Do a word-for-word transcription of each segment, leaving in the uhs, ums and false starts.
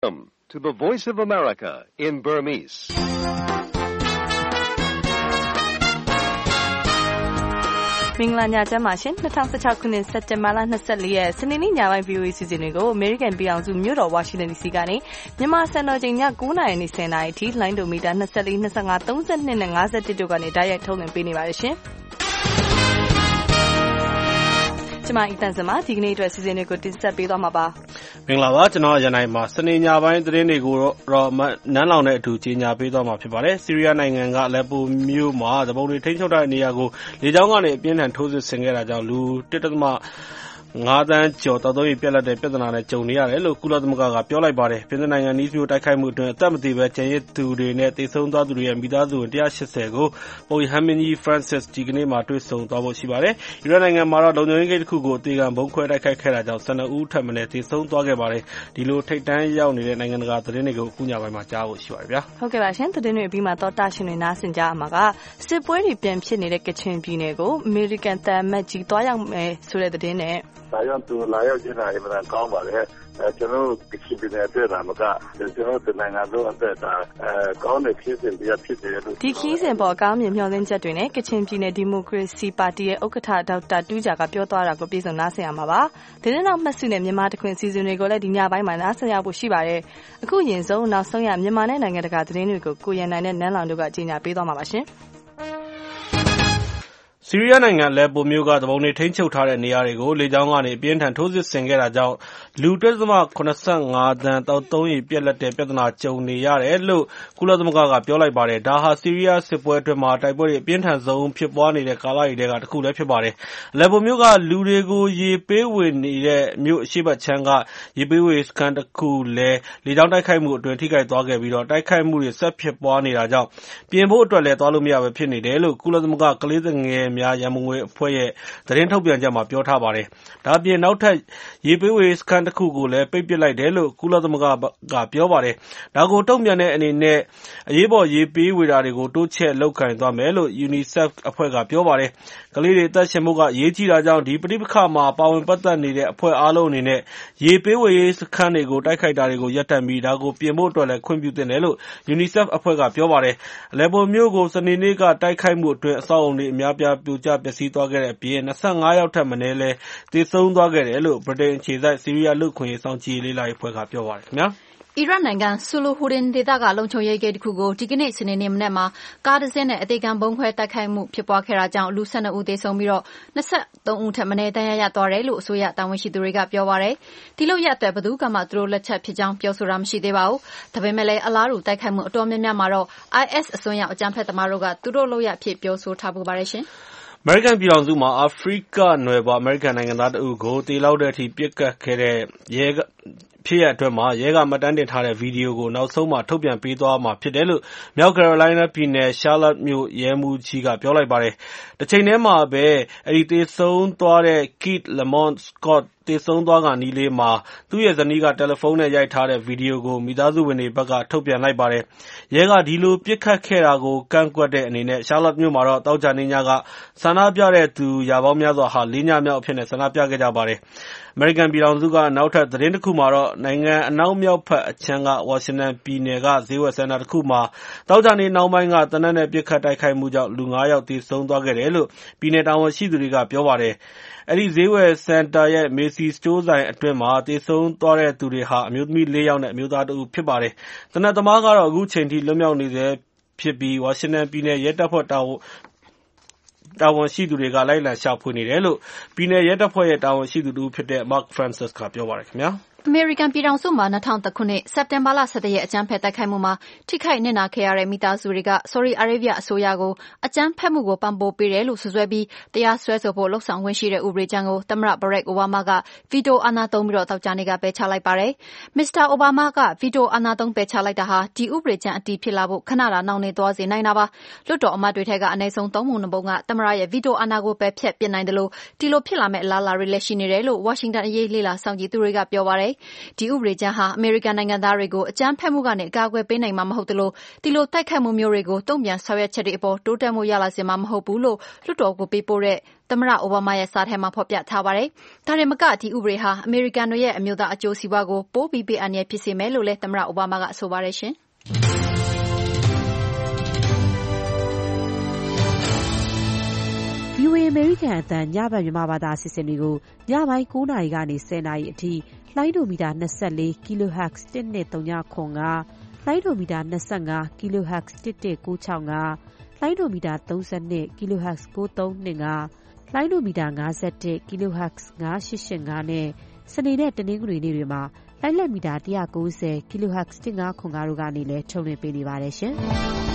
Welcome to the Voice of America in Burmese. ။မင်္ဂလာညချမ်းပါရှင်၂၀၁၆ခုနှစ်စက်တင်ဘာလ၂၄ရက်စနေနေ့ညပိုင်း V O A စီစဉ်တွေကို American ပြည်အောင်စုမြို့တော် Washington D C ကနေမြန်မာစံတော်ချိန်ည၉နာရီနဲ့၁၀နာရီအထိလိုင်းဒိုမီတာ၂၄ ၂၅ ၃၂နဲ့၅၁တို့ကနေတိုက်ရိုက်ထုတ်လွှင့်ပေးနေပါတယ်ရှင်။ကျွန်မအီတန်စမဒီကနေ့အတွက်စီစဉ်တွေကိုတင်ဆက်ပေးသွားမှာပါ။မင်္ဂလာပါကျွန်တော်ရန်နိုင်မှာစနေညပိုင်းသတင်းတွေကိုတော့နန်းလောင်တဲ့အထူးကြီးညာပေးသွားမှာဖြစ်ပါတယ်။ဆီးရီးယားနိုင်ငံကလက်ပိုမြို့မှာသဘုံတွေထိန်းချုပ်တဲ့နေရာကိုလေကြောင်းကနေအပြင်းထန်ထိုးစစ်ဆင်ခဲ့တာကြောင့်လူတစ်ဒသမငါးသန်းကျော်တောက်သုံးရီပြက်လက်တဲ့ပြဿနာနဲ့ကြုံနေရတယ်လို့ကုလသမဂ္ဂကပြောလိုက်ပါတယ်။ပြင်သစ်နိုင်ငံနီးစ်မြို့တိုက်ခိုက်မှုအတွင်းအသက်မသေဘဲကျန်ရစ်သူတွေနဲ့တေဆုံးသွားသူတွေရဲ့မိသားစုဝင်၁၈၀ကိုပုပ်ရဟန်းမင်းကြီး Francis ဒီကနေ့မှတွေ့ဆုံသွားဖို့ရှိပါတယ်။အီရတ်နိုင်ငံမှာတော့လုံခြုံရေးဂိတ်တစ်ခုကိုအသေးခံဘုံခွဲတိုက်ခိုက်ခဲ့တာကြောင့်၁၂ဦးထက်မနည်းတေဆုံးသွားခဲ့ပါတယ်။ဒီလိုထိပ်တန်းရောက်နေတဲ့နိုင်ငံတကာသတင်းတွေကိုအခုညပိုင်းမှာကြားဖို့ရှိပါတယ်ဗျာ။ဟုတ်ကဲ့ပါရှင်သတင်းတွေအပြီးမှာတော့တာရှင်တွေနားဆင်ကြရမှာကစစ်ပွဲတွေပြန်ဖြစ်နေတဲ့ကချင်ပြည်နယ်ကိုအမေရိကန်တန်မတ်ကြီးတွားရောက်မယ်ဆိုတဲ့သတင်းနဲ့ဒါကြောင့်သူလာရောက်ခြင်းအမှန်ကောင်းပါလေအဲကျွန်တော်ကချင်ပြည်နယ်အတွက်ဒါမှကကျွန်တော်ဒီနိုင်ငံလုံးအတွက်ဒါအဲကောင်းတဲ့ဖြစ်စဉ်တွေဖြစ်တယ်လို့ဒီခီးစဉ်ပေါ်ကောင်းမြင်မျှော်လင့်ချက်တွေနဲ့ကချင်ပြည်နယ်ဒီမိုကရေစီပါတီရဲ့ဥက္ကဋ္ဌဒေါက်တာတူးဂျာကပြောသွားတာကိုပြည်စုံနားဆင်ရမှာပါသတင်းနောက်မှတ်စုနဲ့မြန်မာတခွင်စီစဉ်တွေကိုလည်းဒီညပိုင်းမှာနားဆင်ရဖို့ရှိပါတယ်အခုရင်ဆုံးနောက်ဆုံးရမြန်မာနဲ့နိုင်ငံတကာသတင်းတွေကိုကိုရန်နိုင်နဲ့နန်းလောင်တို့ကကြီးညာပေးသွားမှာပါရှင်ဆီးရီးယားနိုင်ငံလက်ပိုမြို့ကသဘုံတွေထိန်းချုပ်ထားတဲ့နေရာတွေကိုလေကြောင်းကနေအပြင်းထန်ထိုးစစ်ဆင်ခဲ့တာကြောင့်လူတစ်ဒသမ၇၅သန်းတောက်သုံးရီပြက်လက်တဲ့ပြဿနာကြုံနေရတယ်လို့ကုလသမဂ္ဂကပြောလိုက်ပါတယ်။ဒါဟာဆီးရီးယားစစ်ပွဲအတွင်းမှာတိုက်ပွဲတွေအပြင်းထန်ဆုံးဖြစ်ပွားနေတဲ့ကာလတွေထဲကတစ်ခုလည်းဖြစ်ပါတယ်။လက်ပိုမြို့ကလူတွေကိုရေပေးဝေနေတဲ့မြို့အရှေ့ဘက်ခြမ်းကရေပေးဝေစခန်းတစ်ခုလည်းလေကြောင်းတိုက်ခိုက်မှုအတွင်းထိခိုက်သွားခဲ့ပြီးတော့တိုက်ခိုက်မှုတွေဆက်ဖြစ်ပွားနေတာကြောင့်ပြင်ဖို့အတွက်လည်းသွားလို့မရပဲဖြစ်နေတယ်လို့ကုလသမဂ္ဂကလေးငယ်များရန်ပုံငွေအဖွဲ့ရဲ့သတင်းထုတ်ပြန်ချက်မှာပြောထားပါတယ်။ဒါအပြင်နောက်ထပ်ရေပေးဝေစခန်းတစ်ခုကိုလည်းပိတ်ပစ်လိုက်တယ်လို့ကုလသမဂ္ဂကပြောပါတယ်။ဒါကိုတုံ့ပြန်တဲ့အနေနဲ့အရေးပေါ်ရေပေးဝေတာတွေကိုတိုးချဲ့လုပ်ကိုင်သွားမယ်လို့ UNICEF အဖွဲ့ကပြောပါတယ်။ကလေးတွေအသက်ရှင်ဖို့ကအရေးကြီးတာကြောင့်ဒီပဋိပက္ခမှာပါဝင်ပတ်သက်နေတဲ့အဖွဲ့အားလုံးအနေနဲ့ရေပေးဝေစခန်းတွေကိုတိုက်ခိုက်တာတွေကိုရပ်တန့်ပြီးဒါကိုပြင်ဖို့အတွက်လည်းခွင့်ပြုသင့်တယ်လို့ UNICEF အဖွဲ့ကပြောပါတယ်။အလက်ပိုမြို့ကိုစနေနေ့ကတိုက်ခိုက်မှုအတွင်းအဆောက်အအုံတွေအများပြားပြိုကျပျက်စီးသွားခဲ့တဲ့အပြင်၂၅ယောက်ထက်မနည်းလည်းသေဆုံးသွားခဲ့တယ်လို့ဗြိတိန်အခြေစိုက်ဆီးရီးယားလူ့အခွင့်အရေးစောင့်ကြည့်ရေးလေ့လာရေးအဖွဲ့ကပြောပါတယ်ခင်ဗျာ။အီရတ်နိုင်ငံဆူလူဟူဒင်ဒေသကလုံခြုံရေးဂိတ်တစ်ခုကိုဒီကနေ့စနေနေ့မနက်မှာကားတစ်စင်းနဲ့အသေးခံဗုံးခွဲတိုက်ခိုက်မှုဖြစ်ပွားခဲ့တာကြောင့်လူ၁၂ဦးသေဆုံးပြီးတော့၂၃ဦးထက်မနည်းဒဏ်ရာရသွားတယ်လို့အစိုးရတာဝန်ရှိသူတွေကပြောပါတယ်။ဒီလိုရတဲ့ဘယ်သူကမှသူတို့လက်ချက်ဖြစ်ကြောင်းပြောဆိုတာမရှိသေးပါဘူး။ဒါပေမဲ့လည်းအလားတူတိုက်ခိုက်မှုအတော်များများမှာတော့ I S အစွန်းရောက်အကြမ်းဖက်သမားတို့ကသူတို့လုပ်ရဖြစ်ပြောဆိုထားပူပါတယ်ရှင်။အမေရိကန်ပြည်ထောင်စုမှာအာဖရိကနွယ်ဖွားအမေရိကန်နိုင်ငံသားတဦးကိုသေလောက်တဲ့အထိပစ်ကတ်ခဲ့တဲ့ရဲဖြစ်ရအတွင်းမှာရဲကမှတ်တမ်းတင်ထားတဲ့ဗီဒီယိုကိုနောက်ဆုံးမှထုတ်ပြန်ပေးသွားမှာဖြစ်တယ်လို့မြောက်ကယ်ရိုလိုင်းနားပြည်နယ်ရှားလတ်မြို့ရဲမှူးကြီးကပြောလိုက်ပါတယ်။တစ်ချိန်တည်းမှာပဲအဲဒီသေဆုံးသွားတဲ့ Keith Lamont Scottသေဆုံးသွားကနီးလေးမှာသူ့ရဲ့ဇနီးကတယ်လီဖုန်းနဲ့ရိုက်ထားတဲ့ဗီဒီယိုကိုမိသားစုဝင်တွေဘက်ကထုတ်ပြန်လိုက်ပါတယ်။ရဲကဒီလိုပြစ်ခတ်ခဲ့တာကိုကန့်ကွက်တဲ့အနေနဲ့ရှားလတ်မြို့မှာတော့တောက်ကြနေညကဆန္ဒပြတဲ့သူရာပေါင်းများစွာဟာလေးညမြောက်အဖြစ်နဲ့ဆန္ဒပြခဲ့ကြပါတယ်။အမေရိကန်ပြည်ထောင်စုကနောက်ထပ်သတင်းတစ်ခုမှာတော့နိုင်ငံအနောက်မြောက်ဘက်အချမ်းကဝါရှင်တန်ပြည်နယ်ကဈေးဝယ်စင်တာတစ်ခုမှာတောက်ကြနေနောက်ပိုင်းကတနက်နဲ့ပြစ်ခတ်တိုက်ခိုက်မှုကြောင့်လူငါးယောက်သေဆုံးသွားခဲ့တယ်လို့ပြည်နယ်တာဝန်ရှိသူတွေကပြောပါတယ်။အဲဒီဈေးဝယ်စင်တာရဲ့မေစီစတိုးဆိုင်အတွင်းမှာသေဆုံးသွားတဲ့သူတွေဟာအမျိုးသမီးလေးယောက်နဲ့အမျိုးသားတစ်ဦးဖြစ်ပါတယ်။သေနတ်သမားကတော့အခုချိန်ထိလွတ်မြောက်နေဆဲဖြစ်ပြီးဝါရှင်တန်ပြည်နယ်ရဲတပ်ဖွဲ့တာဝန်တာဝန်ရှိသူတွေကလိုက်လံရှာဖွေနေတယ်လို့ပြည်နယ်ရဲတပ်ဖွဲ့ရဲ့တာဝန်ရှိသူတူဖြစ်တဲ့ Mark Francis ကပြောပါတယ်ခင်ဗျာ။အမေရိကန်ပြည်ထောင်စုမှာ၂၀၀၁ခုနှစ်စက်တင်ဘာလ၁၁ရက်အကြမ်းဖက်တိုက်ခိုက်မှုမှာထိခိုက်နစ်နာခဲ့ရတဲ့မိသားစုတွေကဆော်ဒီအာရေဗျအစိုးရကိုအကြမ်းဖက်မှုကိုပံ့ပိုးပေးတယ်လို့ဆွဆွဲပြီးတရားစွဲဆိုဖို့လှုံ့ဆော်ခွင့်ရှိတဲ့ဥပဒေကြမ်းကိုသမ္မတဘရက်အိုဘားမားကဗီတိုအာဏာသုံးပြီးတော့တောက်ကြနေကပယ်ချလိုက်ပါတယ်။မစ္စတာအိုဘားမားကဗီတိုအာဏာသုံးပယ်ချလိုက်တာဟာဒီဥပဒေကြမ်းအတည်ဖြစ်လာဖို့ခဏတာနှောင့်နှေးသွားစေနိုင်တာပါ။လွှတ်တော်အမတ်တွေထက်ကအနည်းဆုံးသုံးပုံနှစ်ပုံကသမ္မတရဲ့ဗီတိုအာဏာကိုပယ်ဖျက်ပစ်နိုင်တယ်လို့ဒီလိုဖြစ်လာမဲ့အလားအလာတွေလည်းရှိနေတယ်လို့ဝါရှင်တန်အရေးလေ့လာစောင့်ကြည့်သူတွေကပြောပါတယ်ပါတယ်။ဒီဥပဒေကြမ်းဟာအမေရိကန်နိုင်ငံသားတွေကိုအကြမ်းဖက်မှုကနေအကာအကွယ်ပေးနိုင်မှာမဟုတ်သလိုဒီလိုတိုက်ခတ်မှုမျိုးတွေကိုတုံ့ပြန်ဆောင်ရွက်ချက်တွေအပေါ်တိုးတက်မှုရလာစေမှာမဟုတ်ဘူးလို့လွှတ်တော်ကိုပေးပို့တဲ့သမ္မတအိုဘားမားရဲ့စာထဲမှာဖော်ပြထားပါတယ်။ဒါတင်မကဒီဥပဒေဟာအမေရိကန်တွေရဲ့အမျိုးသားအကျိုးစီးပွားကိုပိုပြီးပေးအပ်ရဖြစ်စေမယ်လို့လည်းသမ္မတအိုဘားမားကဆိုပါတယ်ရှင်။ဗီအိုအေ အမေရိကန်အသံညဘက်မြန်မာဘာသာအစီအစဉ်တွေကိုညပိုင်း၉နာရီကနေ၁၀နာရီအထိလိုင်းဒိုမီတာ၂၄ kHz တစ်နှစ်၃ညခွန်ကလိုင်းဒိုမီတာ၂၅ kHz တစ်တစ်၉၆ငါလိုင်းဒိုမီတာ၃၂ kHz ၉၃၂ငါလိုင်းဒိုမီတာ၅၁ kHz ၅၈၈ငါနဲ့စနေနဲ့တနင်္ဂနွေနေ့တွေမှာလိုင်းလက်မီတာ၁၉၀ kHz တစ်၅ခွန်ကားတို့ကနေလည်းထုတ်လွှင့်ပေးနေပါတယ်ရှင်။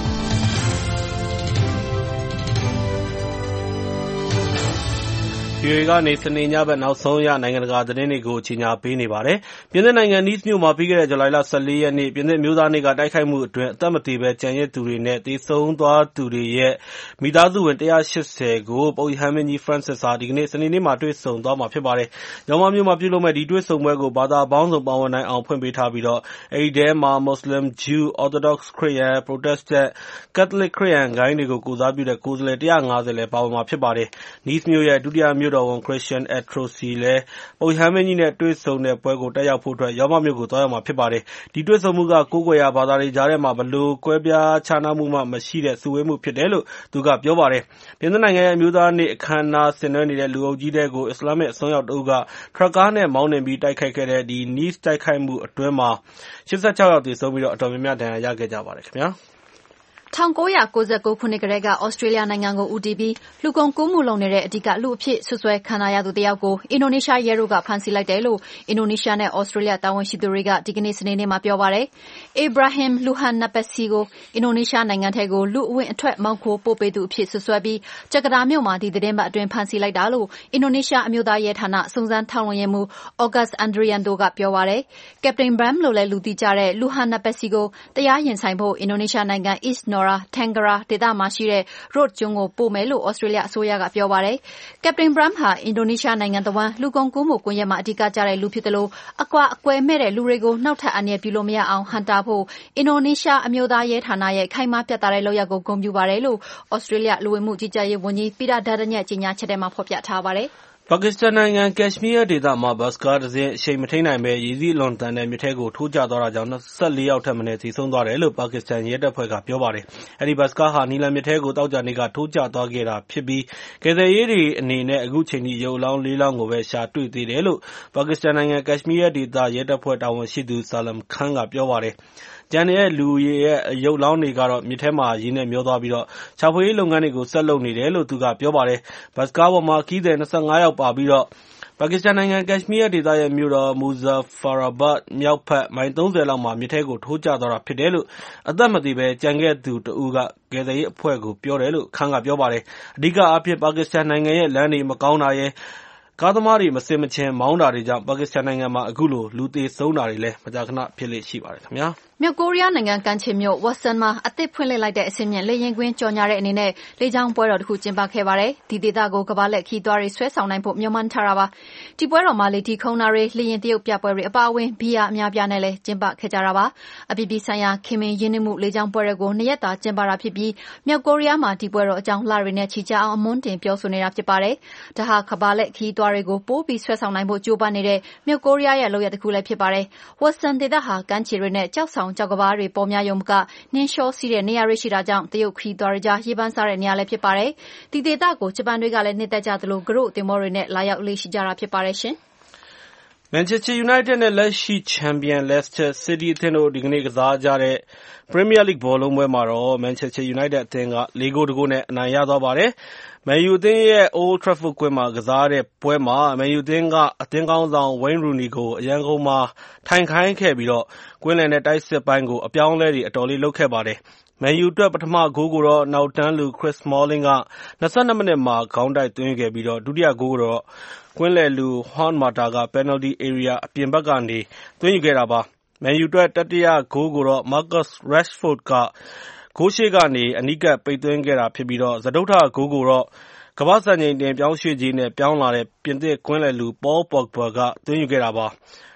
ဗီအိုအေကနေစနေညဘက်နောက်ဆုံးရနိုင်ငံတကာသတင်းတွေကိုကြီးညာပေးနေပါတယ်။ပြင်သစ်နိုင်ငံနီးစ်မြို့မှာပြီးခဲ့တဲ့ဇူလိုင်လ၁၄ရက်နေ့ပြင်သစ်မျိုးသားနေ့ကတိုက်ခိုက်မှုအတွင်းအသက်မသေဘဲကျန်ရစ်သူတွေနဲ့သေဆုံးသွားသူတွေရဲ့မိသားစုဝင်၁၈၀ကိုပုပ်ရဟန်းမင်းကြီး Francis ဟာဒီကနေ့စနေနေ့မှာတွေ့ဆုံသွားမှာဖြစ်ပါတယ်။ရောမမြို့မှာပြုလုပ်မဲ့ဒီတွေ့ဆုံပွဲကိုဘာသာပေါင်းစုံပါဝင်နိုင်အောင်ဖွင့်ပေးထားပြီးတော့အဲဒီထဲမှာ Muslim, Jew, Orthodox ခရစ်ယာန်, Protestant, Catholic ခရစ်ယာန်ဂိုဏ်းတွေကိုကိုယ်စားပြုတဲ့ကိုယ်စားလှယ်၁၅၀လည်းပါဝင်မှာဖြစ်ပါတယ်။ နီးစ်မြို့ရဲ့ဒုတိယမြို့တော်ဝန် Christian Estrosi လည်းပုပ်ရဟန်းမင်းကြီးနဲ့တွေ့ဆုံတဲ့ပွဲကိုတက်ရောက်ဖို့အတွက်ရောမမြို့ကိုသွားရောက်မှာဖြစ်ပါတယ်။ဒီတွေ့ဆုံမှုကကိုးကွယ်ရာဘာသာတွေကြားထဲမှာဘယ်လိုကွဲပြားခြားနားမှုမှမရှိတဲ့စုဝေးမှုဖြစ်တယ်လို့သူကပြောပါတယ်။ပြင်သစ်နိုင်ငံရဲ့အမျိုးသားနေ့အခမ်းအနားဆင်နွှဲနေတဲ့လူအုပ်ကြီးထဲကိုအစ္စလာမစ်အစွန်းရောက်တအုပ်ကထရပ်ကားနဲ့မောင်းနှင်ပြီးတိုက်ခိုက်ခဲ့တဲ့ဒီ Nice တိုက်ခိုက်မှုအတွင်းမှာ၈၆ယောက်သေဆုံးပြီးတော့အတော်များများဒဏ်ရာရခဲ့ကြပါတယ်ခင်ဗျာ။၁၉၉၉ခုနှစ်ကတည်းကဩစတြေးလျနိုင်ငံကိုဦးတည်ပြီးလူကုန်ကူးမှုလုပ်နေတဲ့အဓိကလူအဖြစ်ဆွဆွဲခံရရသူတယောက်ကိုအင်ဒိုနီးရှားရဲတို့ကဖမ်းဆီးလိုက်တယ်လို့အင်ဒိုနီးရှားနဲ့ဩစတြေးလျတာဝန်ရှိသူတွေကဒီကနေ့စနေနေ့မှာပြောပါတယ်။ Ibrahim Luhan Napasi ကိုအင်ဒိုနီးရှားနိုင်ငံထဲကိုလူအဝင်အထွက်မောင်းခိုးပို့ပေးသူအဖြစ်ဆွဆွဲပြီးဂျကာတာမြို့မှာဒီသတင်းပတ်အတွင်းဖမ်းဆီးလိုက်တာလို့အင်ဒိုနီးရှားအမျိုးသားရဲဌာနစုံစမ်းထောက်လှမ်းရေးမှူး August Andrianto ကပြောပါတယ်။ Captain Bram လို့လည်းလူသိကြတဲ့ Luhan Napasi ကိုတရားရင်ဆိုင်ဖို့အင်ဒိုနီးရှားနိုင်ငံ East Nora Tenggaraဒေသမှာရှိတဲ့ Rode ကျွန်းကိုပို့မယ်လို့ဩစတြေးလျအစိုးရကပြောပါတယ်။ Captain Bram ဟာအင်ဒိုနီးရှားနိုင်ငံတဝှမ်းလူကုန်ကူးမှုကွန်ရက်မှာအဓိကကျတဲ့လူဖြစ်တယ်လို့အကွာအကွယ်မဲ့တဲ့လူတွေကိုနောက်ထပ်အန္တရာယ်ပြုလို့မရအောင်ဟန့်တားဖို့အင်ဒိုနီးရှားအမျိုးသားရဲဌာနရဲ့ခိုင်မာပြတ်သားတဲ့လုပ်ရပ်ကိုဂုဏ်ပြုပါတယ်လို့ဩစတြေးလျလူဝင်မှုကြီးကြပ်ရေးဝန်ကြီး Peter Dutton ရဲ့ကြေညာချက်ထဲမှာဖော်ပြထားပါတယ်။ပါကစ္စတန်နိုင်ငံကက်ရှ်မီးယားဒေသမှာဘတ်စ်ကားတစ်စင်းအရှိန်မထိန်းနိုင်ဘဲရေစီးအလွန်တန်တဲ့မြစ်ထဲကိုထိုးကျသွားတာကြောင့်၂၄ယောက်ထက်မနည်းသေဆုံးသွားတယ်လို့ပါကစ္စတန်ရဲတပ်ဖွဲ့ကပြောပါတယ်။အဲဒီဘတ်စ်ကားဟာနီလန်မြစ်ထဲကိုသောကြာနေ့ကထိုးကျသွားခဲ့တာဖြစ်ပြီးကယ်ဆယ်ရေးတွေအနေနဲ့အခုချိန်ထိရုပ်အလောင်းလေးလောင်းကိုပဲရှာတွေ့သေးတယ်လို့ပါကစ္စတန်နိုင်ငံကက်ရှ်မီးယားဒေသရဲတပ်ဖွဲ့တာဝန်ရှိသူ Salam Khan ကပြောပါတယ်။ကျန်တဲ့လူတွေရဲ့ရုပ်အလောင်းတွေကတော့မြစ်ထဲမှာရေနဲ့မျောသွားပြီးရှာဖွေရေးလုပ်ငန်းတွေကိုဆက်လုပ်နေတယ်လို့သူကပြောပါတယ်။ဘတ်စ်ကားပေါ်မှာခရီးသည်၂၅ယောက်ပါပြီးတော့ပါကစ္စတန်နိုင်ငံကက်ရှ်မီးယားဒေသရဲ့မြို့တော် Muzaffarabad မြောက်ဘက်မိုင်သုံးဆယ်လောက်မှာမြစ်ထဲကိုထိုးကျသွားတာဖြစ်တယ်လို့အသက်မသေဘဲကျန်ခဲ့သူတဦးကကယ်ဆယ်ရေးအဖွဲ့ကိုပြောတယ်လို့ Khan ကပြောပါတယ်။အဓိကအားဖြင့်ပါကစ္စတန်နိုင်ငံရဲ့လမ်းတွေမကောင်းတာရယ်ကားသမားတွေမဆင်မခြင်မောင်းတာတွေကြောင့်ပါကစ္စတန်နိုင်ငံမှာအခုလိုလူသေဆုံးတာတွေလည်းမကြာခဏဖြစ်လေ့ရှိပါတယ်ခင်ဗျာ။မြောက်ကိုရီးယားနိုင်ငံကမ်းခြေမြို့ Wonsan မှာအသစ်ဖွင့်လှစ်လိုက်တဲ့အဆင့်မြင့်လေယာဉ်ကွင်းကြော်ညာတဲ့အနေနဲ့လေကြောင်းပွဲတော်တစ်ခုကျင်းပခဲ့ပါတယ်။ဒီဒေသကိုကမ္ဘာလှည့်ခရီးသွားတွေဆွဲဆောင်နိုင်ဖို့မျှော်မှန်းထားတာပါ။ဒီပွဲတော်မှာလေထီခုန်တာတွေလေယာဉ်တရုတ်ပြပွဲတွေအပါအဝင်ဘီယာအများပြားနဲ့လည်းကျင်းပခဲ့ကြတာပါ။အပြည်ပြည်ဆိုင်ရာခင်မင်ရင်းနှီးမှုလေကြောင်းပွဲတွေကိုနှစ်ရက်တာကျင်းပတာဖြစ်ပြီးမြောက်ကိုရီးယားမှာဒီပွဲတော်အကြောင်းလတွေနဲ့ချီကြာအောင်အမွန်းတင်ပြောဆိုနေတာဖြစ်ပါတယ်။ဒါဟာကမ္ဘာလှည့်ခရီးသွားတွေကိုပိုပြီးဆွဲဆောင်နိုင်ဖို့ကြိုးပမ်းနေတဲ့မြောက်ကိုရီးယားရဲ့လုပ်ရပ်တစ်ခုလည်းဖြစ်ပါတယ်။ Wonsan ဒေသဟာကမ်းခြေတွေနဲ့ကျောက်ဆောင်ကျောက်ကမ်းပါးတွေပေါ်များယုံမကနှင်းလျှောစီးတဲ့နေရာတွေရှိတာကြောင့်တရုတ်ခရီးသွားတွေကြားရေပန်းစားတဲ့နေရာလည်းဖြစ်ပါတယ်။ဒီဒေသကိုဂျပန်တွေကလည်းနှစ်သက်ကြသလိုကရို့သင်္ဘောတွေနဲ့လာရောက်လေ့ရှိကြတာဖြစ်ပါတယ်ရှင်။မန်ချက်စတာယူနိုက်တက်နဲ့လက်ရှိချန်ပီယံလက်စတာစီးတီးအသင်းတို့ဒီကနေ့ကစားကြတဲ့ပရီးမီးယားလိဂ်ဘောလုံးပွဲမှာတော့မန်ချက်စတာယူနိုက်တက်အသင်းကလေးဂိုးတစ်ဂိုးနဲ့အနိုင်ရသွားပါတယ်။မန်ယူအသင်းရဲ့ Old Trafford ကွင်းမှာကစားတဲ့ပွဲမှာမန်ယူအသင်းကအသင်းကောင်းဆောင် Wayne Rooney ကိုအရန်ကုန်မှာထိုင်ခိုင်းခဲ့ပြီးတော့ကွင်းလယ်နဲ့တိုက်စစ်ပိုင်းကိုအပြောင်းအလဲတွေအတော်လေးလုပ်ခဲ့ပါတယ်။မန်ယူအတွက်ပထမဂိုးကိုတော့နောက်တန်းလူ Chris Smalling က၂၂မိနစ်မှာခေါင်းတိုက်သွင်းခဲ့ပြီးတော့ဒုတိယဂိုးကိုတော့ကွင်းလယ်လူ Juan Mata က Penalty Area အပြင်ဘက်ကနေသွင်းယူခဲ့တာပါ။မန်ယူအတွက်တတိယဂိုးကိုတော့ Marcus Rashford ကဂိုးရှေ့ကနေအနီးကပ်ပိတ်သွင်းခဲ့တာဖြစ်ပြီးတော့စတုတ္ထဂိုးကိုတော့ကမ္ဘာ့စံချိန်တင်ပြောင်းရွှေ့ကြေးနဲ့ပြောင်းလာတဲ့ပြင်သစ်ကွင်းလယ်လူ Paul Pogba ကသွင်းယူခဲ့တာပါ။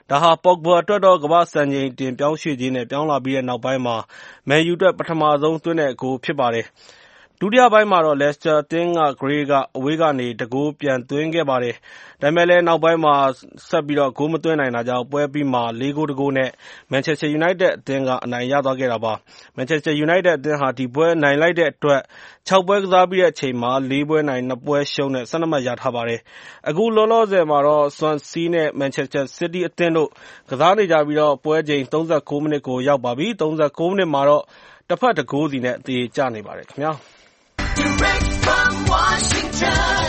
ဒါဟာပေါ့ဂဘာအတွက်တော့ကမ္ဘာ့စံချိန်တင်ပြောင်းရွှေ့ခြင်းနဲ့ပြောင်းလာပြီးတဲ့နောက်ပိုင်းမှာမန်ယူအတွက်ပထမဆုံးသွင်းတဲ့ဂိုးဖြစ်ပါတယ်။ဒုတိယပိုင်းမှာတော့ Leicester အသင်းက Gray ကအဝေးကနေတဂိုးပြန်သွင်းခဲ့ပါတယ်။ဒါပေမဲ့လည်းနောက်ပိုင်းမှာဆက်ပြီးတော့ဂိုးမသွင်းနိုင်တာကြောင့်ပွဲပြီးမှာလေးဂိုးတဂိုးနဲ့ Manchester United အသင်းကအနိုင်ရသွားခဲ့တာပါ။ Manchester United အသင်းဟာဒီပွဲနိုင်လိုက်တဲ့အတွက်ခြောက်ပွဲကစားပြီးတဲ့အချိန်မှာလေးပွဲနိုင်နှစ်ပွဲရှုံးနဲ့ဆယ့်နှစ်မှတ်ရထားပါတယ်။အခုလောလောဆယ်မှာတော့ Swansea နဲ့ Manchester City အသင်းတို့ကစားနေကြပြီးတော့ပွဲချိန်သုံးဆယ့်ကိုးမိနစ်ကိုရောက်ပါပြီ။သုံးဆယ့်ကိုးမိနစ်မှာတော့တစ်ဖက်တစ်ဂိုးစီနဲ့သရေကျနေပါတယ်ခင်ဗျာ။ Direct from Washington,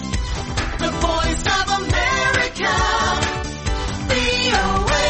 the voice of America, ဗွီအိုအေ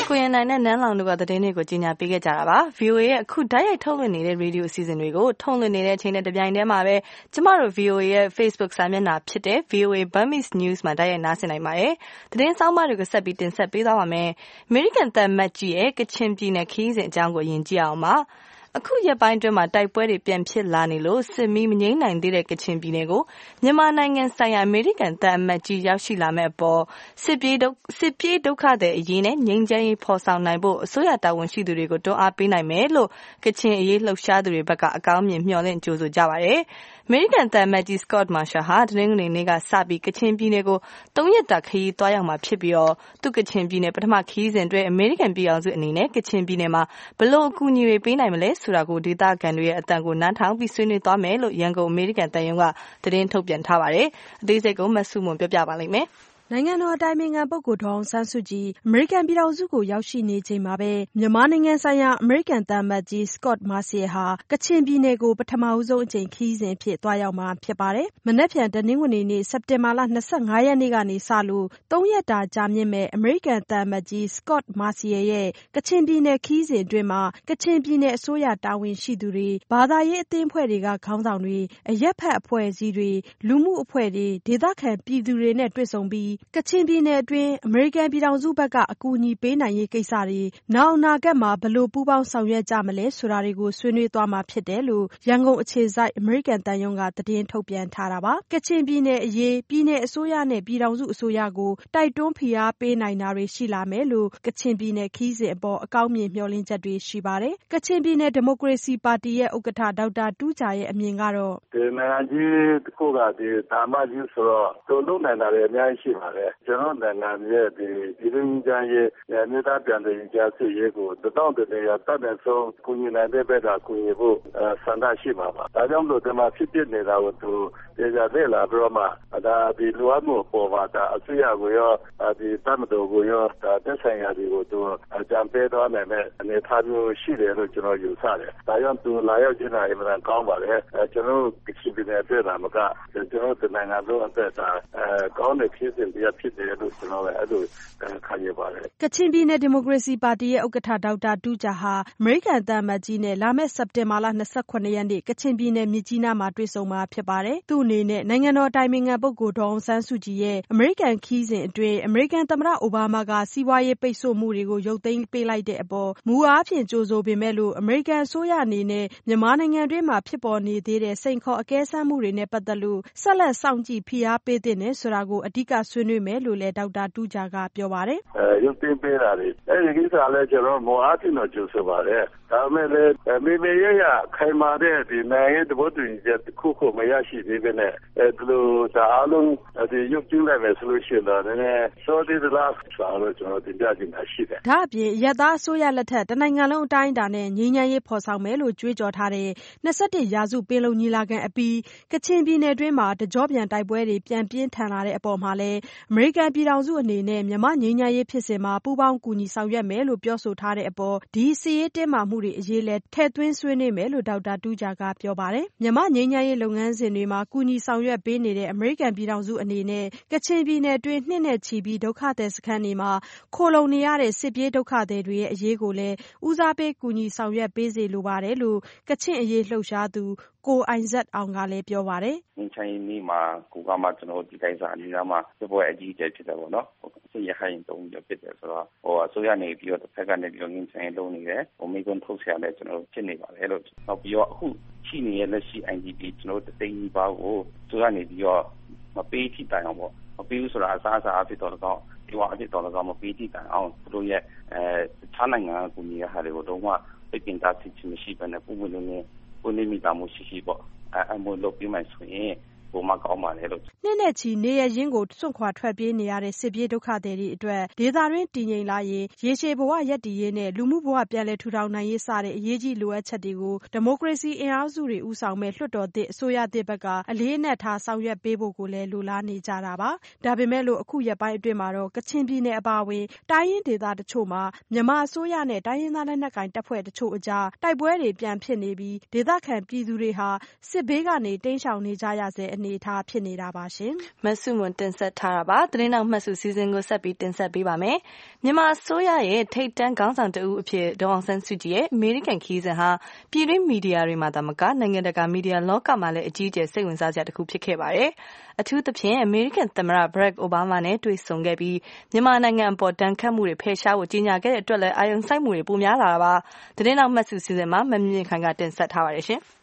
ကိုရနိုင်နဲ့နန်းလောင်တို့ကသတင်းတွေကိုကြီးညာပေးခဲ့ကြတာပါ။ ဗွီအိုအေရဲ့အခုတိုက်ရိုက်ထုတ်လွှင့်နေတဲ့ရေဒီယိုအစီအစဉ်တွေကိုထုတ်လွှင့်နေတဲ့အချိန်နဲ့တပြိုင်တည်းမှာပဲကျမတို့ ဗွီအိုအေရဲ့ Facebook စာမျက်နှာဖြစ်တဲ့ ဗွီအိုအေ Burmese News မှာတိုက်ရိုက်နားဆင်နိုင်ပါတယ်။သတင်းဆောင်မတွေကိုဆက်ပြီးတင်ဆက်ပေးသွားပါမယ်။ American သံအမတ်ကြီးရဲ့ကချင်ပြည်နယ်ခရီးစဉ်အကြောင်းကိုယဉ်ကြည့်အောင်ပါ။အခုရက်ပိုင်းအတွင်းမှာတိုက်ပွဲတွေပြန်ဖြစ်လာနေလို့စစ်မီးမငြိမ်းနိုင်သေးတဲ့ကချင်ပြည်နယ်ကိုမြန်မာနိုင်ငံဆိုင်ရာအမေရိကန်သံအမတ်ကြီးရောက်ရှိလာမဲ့အပေါ်စစ်ပြေးဒုက္ခစစ်ပြေးဒုက္ခသည်အရေးနဲ့ငြိမ်းချမ်းရေးဖော်ဆောင်နိုင်ဖို့အစိုးရတာဝန်ရှိသူတွေကိုတွန်းအားပေးနိုင်မယ်လို့ကချင်အရေးလှုပ်ရှားသူတွေဘက်ကအကောင်းမြင်မျှော်လင့်ကြိုဆိုကြပါတယ်။အမေရိကန်သံအမတ်ကြီး Scott Marshall ဟာတနင်္ဂနွေနေ့ကစပြီးကချင်ပြည်နယ်ကိုသုံးရက်တာခရီးသွားရောက်မှာဖြစ်ပြီးတော့သူကချင်ပြည်နယ်ပထမခရီးစဉ်အတွက်အမေရိကန်ပြည်အောင်စုအနေနဲ့ကချင်ပြည်နယ်မှာဘလို့အကူအညီတွေပေးနိုင်မလဲဆိုတာကိုဒေသခံတွေရဲ့အတန်ကိုနားထောင်ပြီးဆွေးနွေးသွားမယ်လို့ရန်ကုန်အမေရိကန်တန်ယုံကသတင်းထုတ်ပြန်ထားပါတယ်။အသေးစိတ်ကိုမဆုမွန်ပြောပြပါလိမ့်မယ်။နိုင်ငံတော်အတိုင်ပင်ခံပုဂ္ဂိုလ်ဒေါ်အောင်ဆန်းစုကြည်အမေရိကန်ပြည်ထောင်စုကိုရောက်ရှိနေချိန်မှာပဲမြန်မာနိုင်ငံဆိုင်ရာအမေရိကန်သံအမတ်ကြီး Scott Marshall ဟာကချင်ပြည်နယ်ကိုပထမဆုံးအကြိမ်ခရီးစဉ်အဖြစ်သွားရောက်မှာဖြစ်ပါတယ်။မနက်ဖြန်တနင်္ဂနွေနေ့စက်တင်ဘာလ၂၅ရက်နေ့ကနေစလို့သုံးရက်တာကြာမြင့်မဲ့အမေရိကန်သံအမတ်ကြီး Scott Marshall ရဲ့ကချင်ပြည်နယ်ခရီးစဉ်အတွင်းမှာကချင်ပြည်နယ်အစိုးရတာဝန်ရှိသူတွေဘာသာရေးအသင်းအဖွဲ့တွေကခေါင်းဆောင်တွေအရက်ဖက်အဖွဲ့အစည်းတွေလူမှုအဖွဲ့တွေဒေသခံပြည်သူတွေနဲ့တွေ့ဆုံပြီးကချင်ပြည်နယ်အတွင်းအမေရိကန်ပြည်ထောင်စုဘက်ကအကူအညီပေးနိုင်ရေးကိစ္စတွေနောက်အနာဂတ်မှာဘယ်လိုပူးပေါင်းဆောင်ရွက်ကြမလဲဆိုတာတွေကိုဆွေးနွေးသွားမှာဖြစ်တယ်လို့ရန်ကုန်အခြေစိုက်အမေရိကန်တန်ယုံကသတင်းထုတ်ပြန်ထားတာပါ။ကချင်ပြည်နယ်အရေးပြည်နယ်အစိုးရနဲ့ပြည်ထောင်စုအစိုးရကိုတိုက်တွန်းဖိအားပေးနိုင်တာတွေရှိလာမယ်လို့ကချင်ပြည်နယ်ခရီးစဉ်အပေါ်အကောင်းမြင်မျှော်လင့်ချက်တွေရှိပါတယ်။ကချင်ပြည်နယ်ဒီမိုကရေစီပါတီရဲ့ဥက္ကဋ္ဌဒေါက်တာတူးဂျာရဲ့အမြင်ကတော့ဒီနိုင်ငံကြီးတစ်ခုကဒီတာမကြီးဆိုတော့သူလုပ်နိုင်တာတွေအများကြီးရှိပါတယ်။ကျွန်တော်နိုင်ငံရဲ့ဒီဒီရင်းကြမ်းရဲ့မြေသားပြန်တဲ့ကြားစစ်ရေးကိုတောင်းတနေရတတ်တဲ့ဆုံးကုညီနိုင်တဲ့ဘက်ကကုညီဖို့ဆန္ဒရှိပါပါ။ဒါကြောင့်လို့ဒီမှာဖြစ်ဖြစ်နေတာကိုသူဒေကြတဲ့လာပြီးတော့မှဒါဒီလူအမှုပေါ်မှာဒါအစိုးရကိုရောဒီတမတော်ကိုရောဒါတက်ဆိုင်ရာတွေကိုသူအကြံပေးတော့နိုင်တဲ့အနေအထားမျိုးရှိတယ်လို့ကျွန်တော်ယူဆတယ်။ဒါကြောင့်သူလာရောက်ခြင်းအမှန်ကောင်းပါတယ်။ကျွန်တော်ကချင်ပြည်နယ်အတွက်ဒါမှကကျွန်တော်ဒီနိုင်ငံလုံးအတွက်ဒါကောင်းတဲ့ဖြစ်စဉ်တွေဖြစ်တယ်လို့ကျွန်တော်အဲ့လိုခံရပါတယ်။ကချင်ပြည်နယ်ဒီမိုကရေစီပါတီရဲ့ဥက္ကဋ္ဌဒေါက်တာတူးဂျာဟာအမေရိကန်သံအမတ်ကြီးနဲ့လာမယ့်စက်တင်ဘာလ၂၇ရက်နေ့ကချင်ပြည်နယ်မြစ်ကြီးနားမှာတွေ့ဆုံမှာဖြစ်ပါတယ်။သူ့အနေနဲ့နိုင်ငံတော်အတိုင်ပင်ခံပုဂ္ဂိုလ်ဒေါ်အောင်ဆန်းစုကြည်ရဲ့အမေရိကန်ခရီးစဉ်အတွင်းအမေရိကန်သမ္မတအိုဘားမားကစီးပွားရေးပိတ်ဆို့မှုတွေကိုရုပ်သိမ်းပေးလိုက်တဲ့အပေါ်မူအားဖြင့်ကြိုဆိုပေမဲ့လို့အမေရိကန်အစိုးရအနေနဲ့မြန်မာနိုင်ငံတွင်းမှာဖြစ်ပေါ်နေသေးတဲ့စိန်ခေါ်အကဲစမ်းမှုတွေနဲ့ပတ်သက်လို့ဆက်လက်စောင့်ကြည့်ဖိအားပေးသင့်တယ်ဆိုတာကိုအဓိကဆွေးနွေးမယ်လို့လည်းဒေါက်တာတူးဂျာကပြောပါတယ်။အဲရုပ်သိမ်းပေးတာတွေအဲဒီကိစ္စလည်းကျွန်တော်မူအားဖြင့်တော့ကြိုဆိုပါတယ်။ဒါပေမဲ့လည်းမေမေရရခိုင်မာတဲ့ဒီနိုင်ငံတဘောတူညီချက်တစ်ခုခုမရရှိသေးဘဲနဲ့အဲဒီလိုဒါအလုံးဒီရုပ်သိမ်းလိုက်မယ်ဆိုလို့ရှိရင်တော့နည်းနည်းစောသေးသလားဆိုတော့ကျွန်တော်တင်ပြချင်တာရှိတယ်။ဒါအပြင်ရသအစိုးရလက်ထက်တနိုင်ငံလုံးအတိုင်းအတာနဲ့ငြိမ်းချမ်းရေးဖော်ဆောင်မယ်လို့ကြွေးကြော်ထားတဲ့၂၁ရာစုပင်လုံညီလာခံအပြီးကချင်ပြည်နယ်တွင်းမှာတကြောပြန်တိုက်ပွဲတွေပြန်ပြင်းထန်လာတဲ့အပေါ်မှာလည်းအမေရိကန်ပြည်ထောင်စုအနေနဲ့မြန်မာငြိမ်းချမ်းရေးဖြစ်စဉ်မှာပူးပေါင်းကူညီဆောင်ရွက်မယ်လို့ပြောဆိုထားတဲ့အပေါ်ဒီစစ်ရေးတင်းမာမှုတွေအရေးလည်းထည့်သွင်းဆွေးနွေးမယ်လို့ဒေါက်တာတူးဂျာကပြောပါတယ်။မြန်မာငြိမ်းချမ်းရေးလုပ်ငန်းစဉ်တွေမှာကူညီဆောင်ရွက်ပေးနေတဲ့အမေရိကန်ပြည်ထောင်စုအနေနဲ့ကချင်ပြည်နယ်တွင်းနှစ်နဲ့ချီပြီးဒုက္ခသည်စခန်းတွေမှာခိုလုံနေရတဲ့စစ်ပြေးဒုက္ခသည်တွေရဲ့အရေးကိုလည်းဦးစားပေးကူညီဆောင်ရွက်ပေးစေလိုပါတယ်လို့ကချင်အရေးလှုပ်ရှားသူကိုအိုင်ဇက်အောင်ကလည်းပြောပါတယ်။ငင်းချိုင်းနေ့မှာကိုကမှကျွန်တော်ဒီကိစ္စအလေးမှာစပွဲအကြီးအကျယ်ဖြစ်တယ်ပေါ့နော်။စစ်ရခိုင်တုံးပြဖြစ်တယ်ဆိုတော့ဟိုအစိုးရနေပြီးတော့တစ်ဖက်ကနေပြီးတော့ငင်းချိုင်းလုံးနေတယ်။ဟိုမိကွန်းထုတ်ဆရာလည်းကျွန်တော်ဖြစ်နေပါတယ်လို့နောက်ပြီးတော့အခုရှိနေတဲ့လက်ရှိ I D P ကျွန်တော်တိတ်ကြီးပါကိုအစိုးရနေပြီးတော့မပေးထိတိုင်အောင်ပေါ့မပေးဘူးဆိုတာအစားအစာအဖြစ်တော်တော့ဒီဝါအဖြစ်တော်တော့မပေးသည့်တိုင်အောင်သူတို့ရဲ့အဲခြားနိုင်ငံကကူညီရဟာတွေကိုတော့ပိတ်ပင်တာစီချင်မရှိဘဲနဲ့ပုံမှန်လုံးနဲ့ပုံနေမိတာမရှိရှိပေါ့အဲအမို့လုပ်ပြီးမှဆိုရင်ပုံမှန်ကောင်းပါလေလို့နှစ်နဲ့ချီနေရရင်းကိုစွန့်ခွာထွက်ပြေးနေရတဲ့စစ်ပြေးဒုက္ခသည်တွေအတွက်ဒေသတွင်းတည်ငြိမ်လာရေးရေရှည်ဘဝရပ်တည်ရေးနဲ့လူမှုဘဝပြန်လည်ထူထောင်နိုင်ရေးစတဲ့အရေးကြီးလိုအပ်ချက်တွေကိုဒီမိုကရေစီအင်အားစုတွေဦးဆောင်မဲ့လွှတ်တော်သစ်အစိုးရသစ်ဘက်ကအလေးအနက်ထားဆောင်ရွက်ပေးဖို့ကိုလည်းလိုလားနေကြတာပါဒါပေမဲ့လို့အခုရက်ပိုင်းအတွင်းမှာတော့ကချင်ပြည်နယ်အပါအဝင်တိုင်းရင်းဒေသတချို့မှာမြန်မာအစိုးရနဲ့တိုင်းရင်းသားလက်နက်ကိုင်တပ်ဖွဲ့တချို့အကြားတိုက်ပွဲတွေပြန်ဖြစ်နေပြီးဒေသခံပြည်သူတွေဟာစစ်ဘေးကနေတိမ်းရှောင်နေကြရစေအနေအထားဖြစ်နေတာပါရှင်မဆုမွန်တင်ဆက်ထားတာပါသတင်းနောက်မှတ်စုစီစဉ်ကိုဆက်ပြီးတင်ဆက်ပေးပါမယ်မြန်မာအစိုးရရဲ့ထိပ်တန်းခေါင်းဆောင်တဦးအဖြစ်ဒေါ်အောင်ဆန်းစုကြည်ရဲ့အမေရိကန်ခရီးစဉ်ဟာပြည်တွင်းမီဒီယာတွေမှာသာမကနိုင်ငံတကာမီဒီယာလောကမှာလည်းအကြီးအကျယ်စိတ်ဝင်စားစရာတစ်ခုဖြစ်ခဲ့ပါတယ်အထူးသဖြင့်အမေရိကန်သမ္မတဘရက်အိုဘားမားနဲ့တွေ့ဆုံခဲ့ပြီးမြန်မာနိုင်ငံအပေါ်တန်ခတ်မှုတွေဖယ်ရှားဖို့ကြေညာခဲ့တဲ့အတွက်လည်းအာရုံစိုက်မှုတွေပိုများလာတာပါသတင်းနောက်မှတ်စုစီစဉ်မှာမမြင့်ခိုင်ကတင်ဆက်ထားပါတယ်ရှင်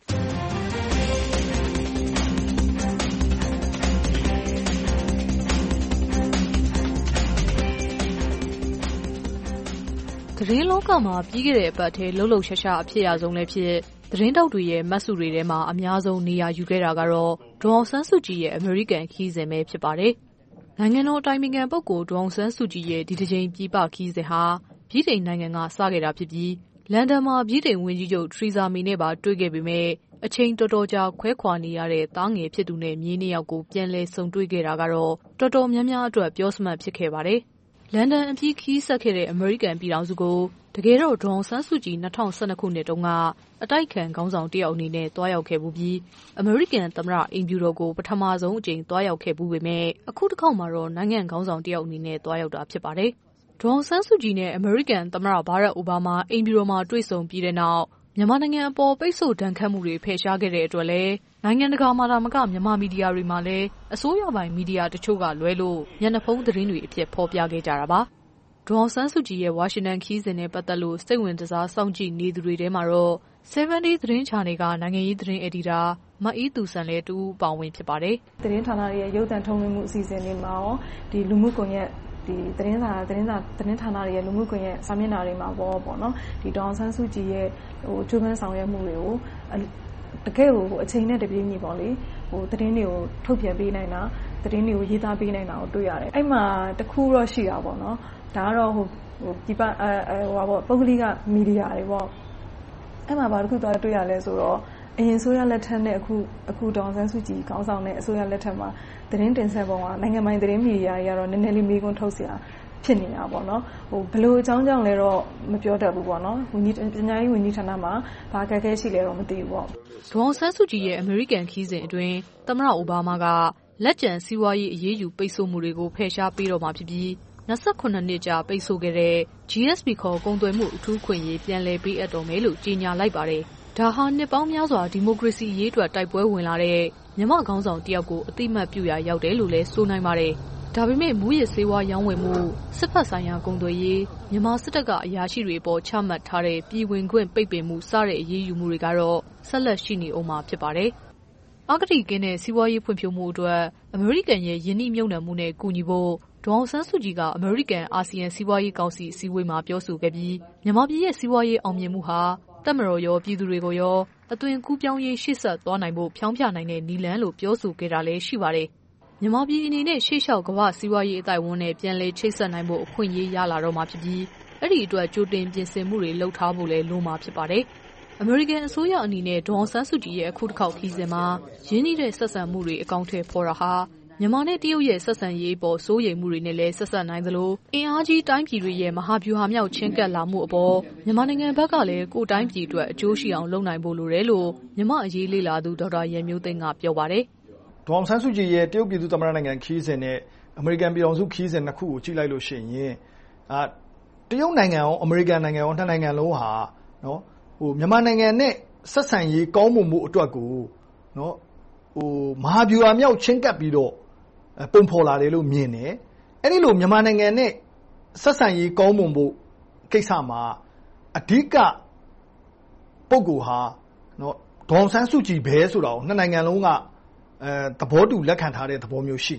သတင်းလောကမှာပြီးခဲ့တဲ့အပတ်ထဲလှုပ်လှုပ်ရှားရှားအဖြစ်အဆုံးလည်းဖြစ်သတင်းတောက်တွေရဲ့မှတ်စုတွေထဲမှာအများဆုံးနေရာယူခဲ့တာကတော့ဒေါ်အောင်ဆန်းစုကြည်ရဲ့အမေရိကန်ခရီးစဉ်ပဲဖြစ်ပါတယ်။နိုင်ငံတော်အတိုင်ပင်ခံပုဂ္ဂိုလ်ဒေါ်အောင်ဆန်းစုကြည်ရဲ့ဒီတစ်ချိန်ပြည်ပခရီးစဉ်ဟာဗြိတိန်နိုင်ငံကစခဲ့တာဖြစ်ပြီးလန်ဒန်မှာဗြိတိန်ဝန်ကြီးချုပ်ထရီဇာမေနဲ့ပါတွေ့ခဲ့ပေမဲ့အချိန်တော်တော်ကြာခွဲခွာနေရတဲ့သားငယ်ဖြစ်သူနဲ့မြေးနှစ်ယောက်ကိုပြန်လည်ဆုံတွေ့ခဲ့တာကတော့တော်တော်များများအတွက်ပြောစမှတ်ဖြစ်ခဲ့ပါတယ်။လန်ဒန်အပြီးခီးဆက်ခဲ့တဲ့အမေရိကန်ပြည်ထောင်စုကိုတကယ်တော့ဒေါ်အောင်ဆန်းစုကြည်၂၀၁၂ခုနှစ်တုန်းကအတိုက်ခံခေါင်းဆောင်တယောက်အနေနဲ့တွားရောက်ခဲ့ပြီးအမေရိကန်သမ္မတအိမ်ဖြူတော်ကိုပထမဆုံးအကြိမ်တွားရောက်ခဲ့ပေမဲ့အခုတစ်ခေါက်မှာတော့နိုင်ငံခေါင်းဆောင်တယောက်အနေနဲ့တွားရောက်တာဖြစ်ပါတယ်။ဒေါ်အောင်ဆန်းစုကြည်နဲ့အမေရိကန်သမ္မတဘာရက်အိုဘားမားအိမ်ဖြူတော်မှာတွေ့ဆုံပြီးတဲ့နောက်မြန်မာနိုင်ငံအပေါ်ပိတ်ဆို့ဒဏ်ခတ်မှုတွေဖယ်ရှားခဲ့တဲ့အတွက်လည်းနိုင်ငံတကာမှာဒါမကမြန်မာမီဒီယာတွေမှာလည်းအစိုးရပိုင်းမီဒီယာတချို့ကလွဲလို့မျက်နှာဖုံးသတင်းတွေအဖြစ်ဖော်ပြခဲ့ကြတာပါ။ဒေါ်အောင်ဆန်းစုကြည်ရဲ့ဝါရှင်တန်ခီးစဉ်နဲ့ပတ်သက်လို့စိတ်ဝင်စားစောင့်ကြည့်နေသူတွေထဲမှာတော့seventyသတင်းချာနယ်ကနိုင်ငံရေးသတင်းအယ်ဒီတာမအေးသူဆန်လည်းတူပါဝင်ဖြစ်ပါတယ်။သတင်းဌာနတွေရဲ့ရုပ်သံထုတ်လွှင့်မှုအစီအစဉ်တွေမှာရောဒီလူမှုကွန်ရက်ဒီသတင်းစာသတင်းစာသတင်းဌာနတွေရဲ့လူမှုကွန်ရက်စာမျက်နှာတွေမှာပေါ့ပေါ့နော်ဒီဒေါ်အောင်ဆန်းစုကြည်ရဲ့ဟိုကျိုးပန်းဆောင်ရွက်မှုတွေကိုတကယ်ကိုအချိန်နဲ့တပြေးညီပေါ့လေဟိုသတင်းတွေကိုထုတ်ပြန်ပေးနိုင်တာသတင်းတွေကိုရေးသားပေးနိုင်တာကိုတွေ့ရတယ်။အဲ့မှာတခုတော့ရှိတာပေါ့နော်။ဒါကတော့ဟိုဟိုဒီပါအဲဟိုပါပေါ့ပုဂ္ဂလိကမီဒီယာတွေပေါ့အဲ့မှာဘာတစ်ခုသွားတွေ့ရလဲဆိုတော့အရင်ဆိုရလက်ထက်နဲ့အခုအခုဒေါ်အောင်ဆန်းစုကြည်ခေါင်းဆောင်တဲ့အစိုးရလက်ထက်မှာသတင်းတင်ဆက်ပုံကနိုင်ငံပိုင်သတင်းမီဒီယာတွေကတော့နည်းနည်းလေးမေးခွန်းထုတ်စရာဖြစ်နေတာပေါ့နော်ဟိုဘယ်လိုအကြောင်းကြောင့်လဲတော့မပြောတတ်ဘူးပေါ့နော်ဝန်ကြီးပညာရေးဝန်ကြီးဌာနမှာဘာအခက်အခဲရှိလဲတော့မသိဘူးပေါ့ဒေါ်အောင်ဆန်းစုကြည်ရဲ့အမေရိကန်ခီးစဉ်အတွင်းသမ္မတအိုဘားမားကလက်ကျန်စီးပွားရေးအရေးယူပိတ်ဆို့မှုတွေကိုဖယ်ရှားပေးတော့မှာဖြစ်ပြီး၂၉နှစ်ကြာပိတ်ဆို့ခဲ့တဲ့ G S P ခေါ်ကုန်သွယ်မှုအထူးခွင့်ရေးပြန်လည်ပေးအပ်တော်မယ်လို့ကြေညာလိုက်ပါတယ်။ဒါဟာနှစ်ပေါင်းများစွာဒီမိုကရေစီရေးအတွက်တိုက်ပွဲဝင်လာတဲ့မြန်မာခေါင်းဆောင်တယောက်ကိုအတိမတ်ပြုရာရောက်တယ်လို့လည်းဆိုနိုင်ပါတယ်။ဒါပေမဲ့မူရစ်ဆေးဝါးရောင်းဝယ်မှုစစ်ဖက်ဆိုင်ရာကုန်သွယ်ရေးမြန်မာစစ်တပ်ကအရာရှိတွေပေါ်ချမှတ်ထားတဲ့ပြည်ဝင်ခွင့်ပိတ်ပင်မှုစတဲ့အရေးယူမှုတွေကတော့ဆက်လက်ရှိနေအောင်မှာဖြစ်ပါတယ်။အဂတိကင်းတဲ့စီးပွားရေးဖွံ့ဖြိုးမှုအတွက်အမေရိကန်ရဲ့ယင်းနှိမ့်မြုပ်နှံမှုနဲ့ကူညီဖို့ဒေါ်အောင်ဆန်းစုကြည်ကအမေရိကန်အာဆီယံစီးပွားရေးကောင်စီအစည်းအဝေးမှာပြောဆိုခဲ့ပြီးမြန်မာပြည်ရဲ့စီးပွားရေးအောင်မြင်မှုဟာတပ်မတော်ရောပြည်သူတွေကိုရောအသွင်ကူးပြောင်းရေးရှေ့ဆက်သွားနိုင်ဖို့ဖြောင်းပြနိုင်တဲ့နည်းလမ်းလို့ပြောဆိုခဲ့တာလည်းရှိပါတယ်။မြန်မာပြည်အနေနဲ့ရှေ့လျှောက်ကမ္ဘာစီးပွားရေးအတိုင်းအဝန်နဲ့ပြန်လည်ချိတ်ဆက်နိုင်ဖို့အခွင့်အရေးရလာတော့မှာဖြစ်ပြီးအဲ့ဒီအတွက်ကြိုတင်ပြင်ဆင်မှုတွေလုပ်ထားဖို့လည်းလိုမှာဖြစ်ပါတယ်။အမေရိကန်အစိုးရအနေနဲ့ဒေါ်အောင်ဆန်းစုကြည်ရဲ့အခုတစ်ခေါက်ခီးစဉ်မှာရင်းနှီးတဲ့ဆက်ဆံမှုတွေအကောင့်ထဲပေါ်တာဟာမြန်မာနဲ့တရုတ်ရဲ့ဆက်ဆံရေးပေါ်စိုးရိမ်မှုတွေနဲ့လည်းဆက်ဆက်နိုင်သလိုအင်အားကြီးတိုင်းပြည်တွေရဲ့မဟာဗျူဟာမြောက်ချင်းကပ်လာမှုအပေါ်မြန်မာနိုင်ငံဘက်ကလည်းကိုယ်တိုင်းပြည်အတွက်အကျိုးရှိအောင်လုပ်နိုင်ဖို့လိုတယ်လို့မြန်မာအရေးလေ့လာသူဒေါက်တာရန်မျိုးသိန်းကပြောပါတယ်။ဒေါ်အောင်ဆန်းစုကြည်ရဲ့တရုတ်ပြည်သူ့သမ္မတနိုင်ငံခီးစဉ်နဲ့အမေရိကန်ပြည်ထောင်စုခီးစဉ်နှစ်ခုကိုကြည့်လိုက်လို့ရှိရင်အာတရုတ်နိုင်ငံရောအမေရိကန်နိုင်ငံရောနှစ်နိုင်ငံလုံးဟာနော်ဟိုမြန်မာနိုင်ငံနဲ့ဆက်ဆံရေးကောင်းမွန်မှုအတွက်ကိုနော်ဟိုမဟာဗျူဟာမြောက်ချင်းကပ်ပြီးတော့ပုံဖော်လာတယ်လို့မြင်တယ်အဲ့ဒီလိုမြန်မာနိုင်ငံနဲ့ဆက်ဆံရေးကောင်းမွန်ဖို့ကိစ္စမှာအဓိကပုဂ္ဂိုလ်ဟာနော်ဒေါ်အောင်ဆန်းစုကြည်ပဲဆိုတာကိုနှစ်နိုင်ငံလုံးကအဲသဘောတူလက်ခံထားတဲ့သဘောမျိုးရှိတယ်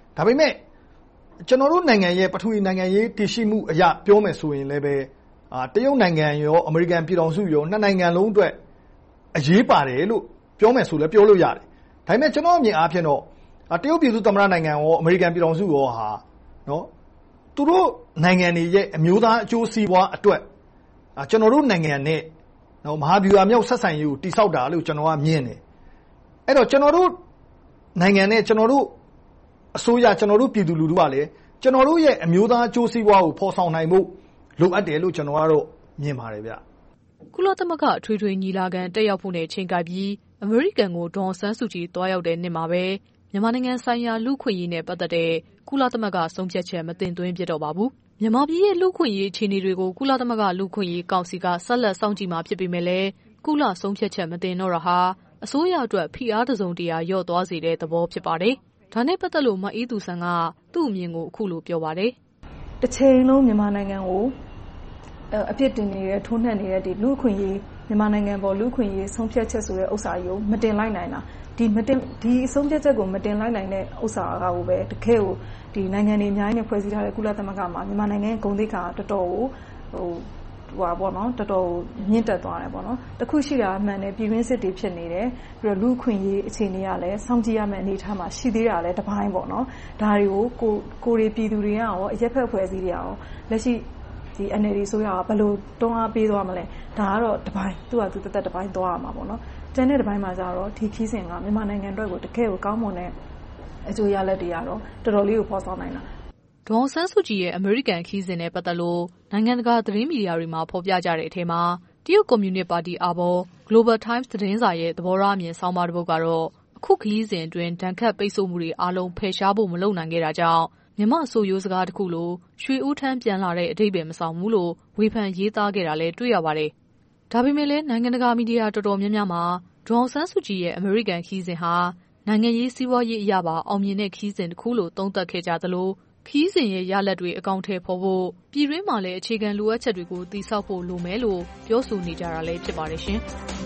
ဒါပေမဲ့ကျွန်တော်တို့နိုင်ငံရဲ့ပထဝီနိုင်ငံရေးတည်ရှိမှုအရာပြောမယ်ဆိုရင်လည်းပဲအာတရုတ်နိုင်ငံရောအမေရိကန်ပြည်ထောင်စုရောနှစ်နိုင်ငံလုံးအတွက်အရေးပါတယ်လို့ပြောမယ်ဆိုလည်းပြောလို့ရတယ်။ဒါပေမဲ့ကျွန်တော်အမြင်အားဖြင့်တော့တရုတ်ပြည်သူ့သမ္မတနိုင်ငံရောအမေရိကန်ပြည်ထောင်စုရောဟာနော်သူတို့နိုင်ငံတွေရဲ့အမျိုးသားအကျိုးစီးပွားအတွက်ကျွန်တော်တို့နိုင်ငံနဲ့နော်မဟာဗျူဟာမြောက်ဆက်ဆံရေးကိုတိစောက်တာလို့ကျွန်တော်ကမြင်တယ်။အဲ့တော့ကျွန်တော်တို့နိုင်ငံနဲ့ကျွန်တော်တို့အစိုးရကျွန်တော်တို့ပြည်သူလူထုကလည်းကျွန်တော်တို့ရဲ့အမျိုးသားအကျိုးစီးပွားကိုဖော်ဆောင်နိုင်ဖို့လိုအပ်တယ်လို့ကျွန်တော်ကတော့မြင်ပါတယ်ဗျ။ကုလသမဂ္ဂအထွေထွေညီလာခံတက်ရောက်ဖို့နဲ့ချိန်ကိုက်ပြီးအမေရိကန်ကိုဒေါ်အောင်ဆန်းစုကြည်သွားရောက်တဲ့နေ့မှာပဲမြန်မာနိုင်ငံဆိုင်ရာလူ့အခွင့်အရေးနဲ့ပတ်သက်တဲ့ကုလသမဂ္ဂဆုံးဖြတ်ချက်မတင်သွင်းဖြစ်တော့ပါဘူး။မြန်မာပြည်ရဲ့လူ့အခွင့်အရေးအခြေအနေတွေကိုကုလသမဂ္ဂလူ့အခွင့်အရေးကောင်စီကဆက်လက်စောင့်ကြည့်မှာဖြစ်ပေမဲ့လည်းကုလဆုံးဖြတ်ချက်မတင်တော့တာဟာအစိုးရအတွက်ဖိအားတစုံတရာလျော့သွားစေတဲ့သဘောဖြစ်ပါတယ်။ဒါနဲ့ပတ်သက်လို့မအေးသူဆန်ကသူ့အမြင်ကိုအခုလိုပြောပါတယ်။တစ်ချိန်လုံးမြန်မာနိုင်ငံကိုအပြစ်တင်နေတဲ့ထိုးနှက်နေတဲ့ဒီလူ့အခွင့်အရေးမြန်မာနိုင်ငံပေါ်လူ့အခွင့်အရေးဆုံးဖြတ်ချက်ဆိုတဲ့ဥစ္စာကိုမတင်လိုက်နိုင်တာဒီမတင်ဒီဆုံးဖြတ်ချက်ကိုမတင်လိုက်နိုင်တဲ့ဥစ္စာကကိုပဲတကယ်ကိုဒီနိုင်ငံတွေအများကြီးနဲ့ဖွဲ့စည်းထားတဲ့ကုလသမဂ္ဂမှာမြန်မာနိုင်ငံဂုဏ်သိက္ခာတော်တော်ကိုဟိုဟိုပါပေါ့နော်တော်တော်မြင့်တက်သွားတယ်ပေါ့နော်တခုရှိတာအမှန်နဲ့ပြည်တွင်းစစ်တွေဖြစ်နေတယ်ပြီးတော့လူ့အခွင့်အရေးအခြေအနေကလည်းစောင့်ကြည့်ရမယ့်အနေအထားမှာရှိသေးတာလည်းတစ်ပိုင်းပေါ့နော်ဒါတွေကိုကိုကိုရီပြည်သူတွေကရောအရက်ဖက်ဖွဲ့စည်းတွေရောလက်ရှိဒီ N L D ဆိုရဘယ်လိုတွန်းအားပေးသွားမလဲဒါကတော့တစ်ပိုင်းသူ့ဟာသူတက်တက်တစ်ပိုင်းသွားရမှာပေါ့နော်တန်တဲ့တစ်ပိုင်းမှာကျတော့ဒီခီးစဉ်ကမြန်မာနိုင်ငံအတွက်ကိုတကယ်ကိုကောင်းမွန်တဲ့အကျိုးရလဒ်တွေကတော့တော်တော်လေးကိုဖော်ဆောင်နိုင်တာဒေါ်အောင်ဆန်းစုကြည်ရဲ့အမေရိကန်ခီးစဉ်နဲ့ပတ်သက်လို့နိုင်ငံတကာသတင်းမီဒီယာတွေမှာဖော်ပြကြတဲ့အထက်မှာတရုတ်ကွန်မြူနစ်ပါတီအာဘော် Global Times သတင်းစာရဲ့သဘောထားအမြင်ဆောင်းပါးတစ်ပုဒ်ကတော့အခုခီးစဉ်အတွင်းဒဏ်ခတ်ပိတ်ဆို့မှုတွေအားလုံးဖယ်ရှားဖို့မလုပ်နိုင်ခဲ့တာကြောင့်မြန်မာဆိုရိုးစကားတစ်ခုလိုရွှေဦးထန်းပြန်လာတဲ့အဓိပ္ပာယ်မဆောင်ဘူးလို့ဝေဖန်ရေးသားခဲ့တာလည်းတွေ့ရပါတယ်။ဒါပေမဲ့လည်းနိုင်ငံတကာမီဒီယာတော်တော်များများမှာဒေါ်အောင်ဆန်းစုကြည်ရဲ့အမေရိကန်ခီးစဉ်ဟာနိုင်ငံရေးစီးပွားရေးအရာပါအောင်မြင်တဲ့ခီးစဉ်တစ်ခုလို့သုံးသပ်ခဲ့ကြသလိုခီးစဉ်ရဲ့ရလဒ်တွေအကောင့်ထဲပေါ်ဖို့ပြည်တွင်းမှာလည်းအခြေခံလိုအပ်ချက်တွေကိုတည်ဆောက်ဖို့လိုမယ်လို့ပြောဆိုနေကြတာလည်းဖြစ်ပါတယ်ရှင်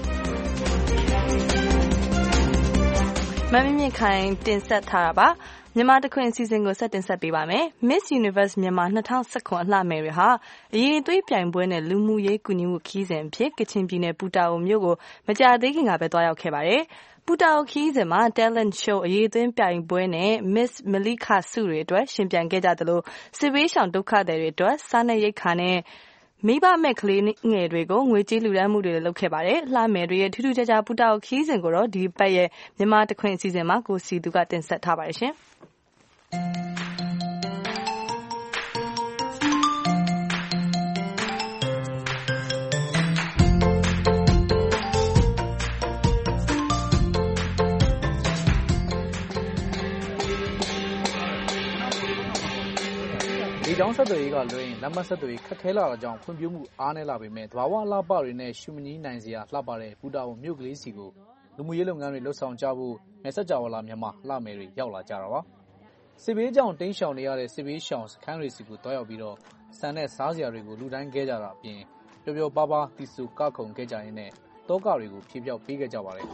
။မမမြင့်ခိုင်တင်ဆက်ထားတာပါမြန်မာတခွင်အစီအစဉ်ကိုဆက်တင်ဆက်ပေးပါမယ်။ Miss Universe မြန်မာ၂၀၁၇အလှမယ်တွေဟာအရေးသွေးပြိုင်ပွဲနဲ့လူမှုရေးကူညီမှုခီးစဉ်အဖြစ်ကချင်ပြည်နယ်ပူတာအိုမြို့ကိုမကြာသေးခင်ကပဲတွားရောက်ခဲ့ပါတယ်။ပူတာအိုခီးစဉ်မှာ Talent Show အရေးသွင်းပြိုင်ပွဲနဲ့ Miss Malika ဆုတွေအတွက်ရှင်ပြိုင်ခဲ့ကြသလိုစစ်ဘေးရှောင်ဒုက္ခသည်တွေအတွက်စားနပ်ရိက္ခာနဲ့မိဘမဲ့ကလေးငယ်တွေကိုငွေကြေးလှူဒါန်းမှုတွေလုပ်ခဲ့ပါတယ်။လှမယ်တွေရဲ့ထူးထူးခြားခြားပူတာအိုခီးစဉ်ကိုတော့ဒီပတ်ရဲ့မြန်မာတခွင်အစီအစဉ်မှာကိုစီသူကတင်ဆက်ထားပါတယ်ရှင်။လေကြောင်းဆက်သွယ်ရေးကလွှဲရင်လမ်းမဆက်သွယ်ရေးခက်ခဲလာတာကြောင့်ဖွံ့ဖြိုးမှုအားနည်းလာပေမဲ့သဘာဝအလှပတွေနဲ့ရှုမနီးနိုင်စရာလှပတဲ့ပူတာအိုမြို့ကလေးစီကိုလူမှုရေးလုပ်ငန်းတွေလှုပ်ဆောင်ကြဖို့နယ်စပ်ကြာဝလာမြန်မာလှမယ်တွေရောက်လာကြတာပါစစ်ဘေးကြောင့်တိမ်းရှောင်နေရတဲ့စစ်ဘေးရှောင်စခန်းတွေစီကိုတွားရောက်ပြီးတော့စံနဲ့စားစရာတွေကိုလူတိုင်းခဲ့ကြတာအပြင်ပျော်ပျော်ပါးပါးတီဆူကခုံခဲ့ကြရင်းနဲ့တောကတွေကိုဖြေပြောက်ပေးခဲ့ကြပါတယ်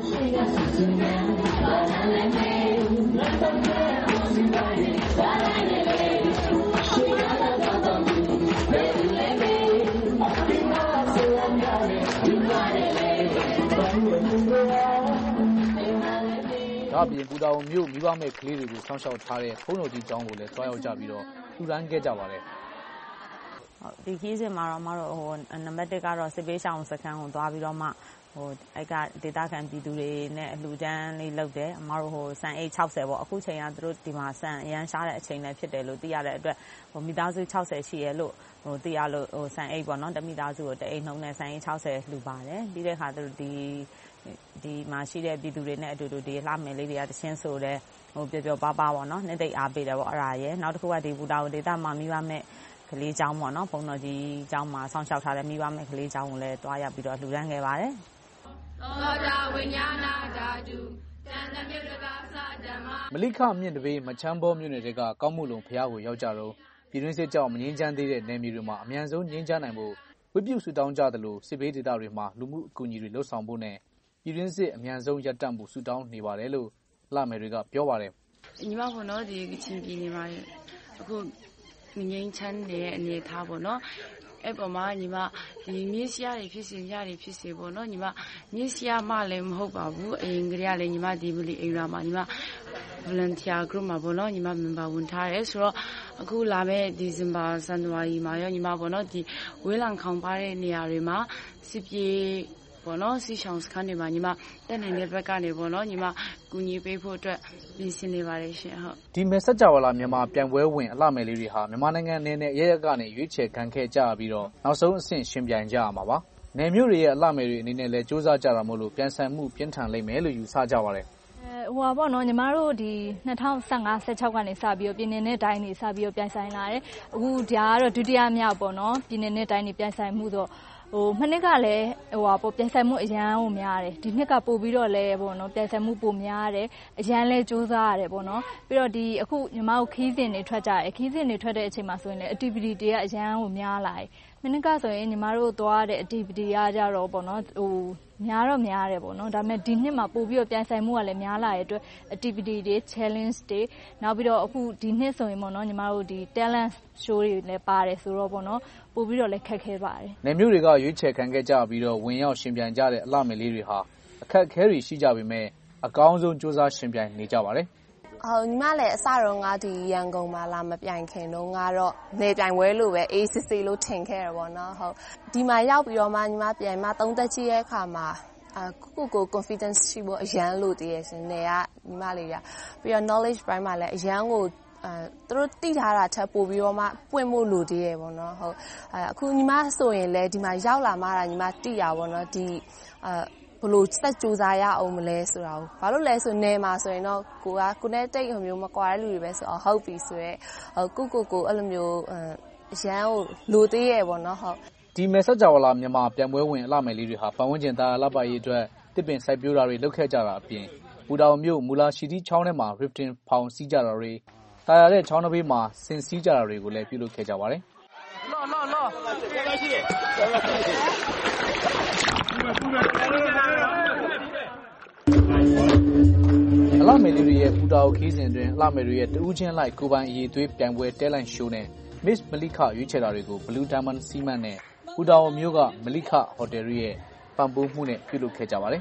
ဒါအပြင်ပူတာအိုမြို့မိဘမဲ့ကလေးတွေကိုစောင့်ရှောက်ထားတဲ့ဘုန်းတော်ကြီးကျောင်းကိုလည်းတွားရောက်ကြပြီးတော့ထူထမ်းခဲ့ကြပါတယ်ဒီခီးစဉ်မှာတော့မတို့ဟိုနံပါတ်တစ်ကတော့စစ်ပေးရှောင်စခန်းကိုသွားပြီးတော့မှဟိုအဲ့ကဒေတာခံပြည်သူတွေနဲ့အလှူဒန်းလေးလုပ်တယ်အမတို့ဟိုစံအိတ်၆၀ပေါ့အခုချိန်ကသူတို့ဒီမှာစံအရန်ရှားတဲ့အချိန်လည်းဖြစ်တယ်လို့သိရတဲ့အတွက်ဟိုမိသားစု၆၀ရှိရဲလို့ဟိုသိရလို့ဟိုစံအိတ်ပေါ့နော်တမိသားစုကိုတအိတ်နှုံးနဲ့စံအိတ်၆၀လှူပါတယ်ပြီးတဲ့အခါသူတို့ဒီဒီမှာရှိတဲ့ပြည်သူတွေနဲ့အတူတူဒီလှမယ်လေးတွေကတချင်းဆိုတဲ့ဟိုပျော်ပျော်ပါးပါးပေါ့နော်နှစ်သိပ်အားပေးတယ်ပေါ့အဲ့ဒါရယ်နောက်တစ်ခုကဒီဘူတာကိုဒေတာမှာမိဘမဲ့ကလေးကျောင်းပေါ့နော်ဘုံတော်ကြီးကျောင်းမှာစောင့်ရှောက်ထားတဲ့မိဘမဲ့ကလေးကျောင်းကိုလည်းတွားရောက်ပြီးတော့လှူဒန်းခဲ့ပါတယ်မလိခမြင့်တပေးမချမ်းဘောမြို့နယ်တွေကကောက်မှုလုံဖျားကိုရောက်ကြတော့ပြည်တွင်းစစ်ကြောင့်မငြိမ်းချမ်းသေးတဲ့နယ်မြေတွေမှာအမြန်ဆုံးငြိမ်းချမ်းနိုင်ဖို့ဝိပုဆူတောင်းကြသလိုစစ်ဘေးဒေသတွေမှာလူမှုအကူအညီတွေလှုပ်ဆောင်ဖို့နဲ့ပြည်တွင်းစစ်အမြန်ဆုံးရပ်တန့်ဖို့ဆူတောင်းနေပါတယ်လို့လှမယ်တွေကပြောပါတယ်ညီမပေါ့နော်ဒီကချင်ပြည်နယ်မှာအခုငင်းချမ်းတဲ့အနေထားပေါ့နော်အဲ့ပေါ်မှာညီမဒီမြေစရာတွေဖြစ်စေရတွေဖြစ်စေပေါ့နော်ညီမမြေစရာမှလည်းမဟုတ်ပါဘူးအရင်ကတည်းကလည်းညီမဒီမလီအိမ်ရာမှာညီမ volunteer group မှာပေါ့နော်ညီမ member ဝင်ထားတယ်ဆိုတော့အခုလာမဲ့ဒီဇင်ဘာဇန်နဝါရီမှာရောညီမပေါ့နော်ဒီဝေးလံခေါင်ပါတဲ့နေရာတွေမှာစစ်ပြေပေါ့နော်စီရှောင်းစခန်းတွေမှာညီမတက်နိုင်တဲ့ဘက်ကနေပေါ့နော်ညီမကူညီပေးဖို့အတွက်ပြင်ဆင်နေပါတယ်ရှင်ဟုတ်ဒီမဲဆက်ကြဝဠာမြန်မာပြိုင်ပွဲဝင်အလှမယ်လေးတွေဟာမြန်မာနိုင်ငံအနေနဲ့ရရကနေရွေးချယ်ခံခဲ့ကြပြီးတော့နောက်ဆုံးအဆင့်ရှင်ပြိုင်ကြရမှာပါနယ်မြို့တွေရဲ့အလှမယ်တွေအနေနဲ့လည်းစူးစမ်းကြတာမို့လို့ပြန်ဆန်မှုပြင်းထန်လိမ့်မယ်လို့ယူဆကြပါတယ်ဟိုပါပေါ့နော်ညီမတို့ဒီ၂၀၁၅ ၁၆ကနေစပြီးတော့ပြည်နယ်နဲ့တိုင်းတွေစပြီးတော့ပြိုင်ဆိုင်လာတယ်အခုဒါကတော့ဒုတိယမြောက်ပေါ့နော်ပြည်နယ်နဲ့တိုင်းတွေပြိုင်ဆိုင်မှုတော့ဟိုမနှစ်ကလည်းဟိုပါပေါ့ပြိုင်ဆိုင်မှုအရန်ကိုများတယ်ဒီနှစ်ကပို့ပြီးတော့လည်းပေါ့နော်ပြိုင်ဆိုင်မှုပိုများတယ်အရန်လဲစူးစမ်းရတယ်ပေါ့နော်ပြီးတော့ဒီအခုညီမတို့ခီးစဉ်တွေထွက်ကြတယ်ခီးစဉ်တွေထွက်တဲ့အချိန်မှာဆိုရင်လည်း activity တွေကအရန်ကိုများလာတယ်မနှစ်ကဆိုရင်ညီမတို့သွားတဲ့ activity ကကြတော့ပေါ့နော်ဟိုများတော့များတယ်ပေါ့နော်ဒါပေမဲ့ဒီနှစ်မှာပို့ပြီးတော့ပြိုင်ဆိုင်မှုကလည်းများလာတဲ့အတွက် activity တွေ challenge တွေနောက်ပြီးတော့အခုဒီနှစ်ဆိုရင်ပေါ့နော်ညီမတို့ဒီ talent show တွေလည်းပါတယ်ဆိုတော့ပေါ့နော်ပို့ပြီးတော့လည်းခက်ခဲပါတယ်နယ်မြို့တွေကရွေးချယ်ခံခဲ့ကြပြီးတော့ဝင်ရောက်ရှင်ပြိုင်ကြတဲ့အလှမယ်လေးတွေဟာအခက်အခဲတွေရှိကြပေမဲ့အကောင်းဆုံးစူးစမ်းရှင်ပြိုင်နေကြပါတယ်ဟုတ်ညီမလည်းအစတော့ငါဒီရန်ကုန်မှာလာမပြိုင်ခင်တော့ငါတော့နေပြိုင်ပွဲလို့ပဲ A C C လို့ထင်ခဲ့ရပေါ့နော်ဟုတ်ဒီမှာရောက်ပြီးတော့မှညီမပြိုင်မှသုံးသက်ကြီးရဲ့အခါမှာအာကိုကို confidence ရှိဖို့အရန်လို့တည်းရရှင်နေကညီမလေးရပြီးတော့ knowledge ပိုင်းမှာလည်းအရန်ကိုအဲသူတို့တိထားတာထပ်ပို့ပြီးတော့မှပွင့်ဖို့လိုသေးရပေါ့နော်ဟုတ်အခုညီမဆိုရင်လည်းဒီမှာရောက်လာမှတာညီမတိရပါတော့ဒီအာဘလို့စက်ကြိုးစားရအောင်မလဲဆိုတာကိုဘာလို့လဲဆိုနေမှာဆိုရင်တော့ကိုကကိုနဲ့တိတ်ဟိုမျိုးမကွာတဲ့လူတွေပဲဆိုတော့ဟုတ်ပြီဆိုရဲကိုကိုကိုအဲ့လိုမျိုးအရန်ကိုလိုသေးရပေါ့နော်ဟုတ်ဒီမဲဆက်ကြဝဠာမြန်မာပြိုင်ပွဲဝင်အလှမယ်လေးတွေဟာပတ်ဝန်းကျင်သားလှပရေးအတွက်တစ်ပင်စိုက်ပျိုးတာတွေလုပ်ခဲ့ကြတာအပြင်ပူတောင်မြို့မူလာရှိတီချောင်းထဲမှာ rifting ဖောင်စီးကြတာတွေတာယာတဲ့ချောင်းတစ်ဘေးမှာဆင်စီးကြတာတွေကိုလည်းပြုလုပ်ခဲ့ကြပါတယ်လောလောလောအလှမယ်လေးတွေရဲ့ပူတောင်ခီးစဉ်တွင်အလှမယ်တွေရဲ့တဦးချင်းလိုက်ကိုပိုင်အရေးသွေးပြိုင်ပွဲ talent show နဲ့ Miss Malika ရွေးချယ်တာတွေကို Blue Diamond Cement နဲ့ပူတောင်မြို့က Malika Hotel ရဲ့ပံ့ပိုးမှုနဲ့ပြုလုပ်ခဲ့ကြပါတယ်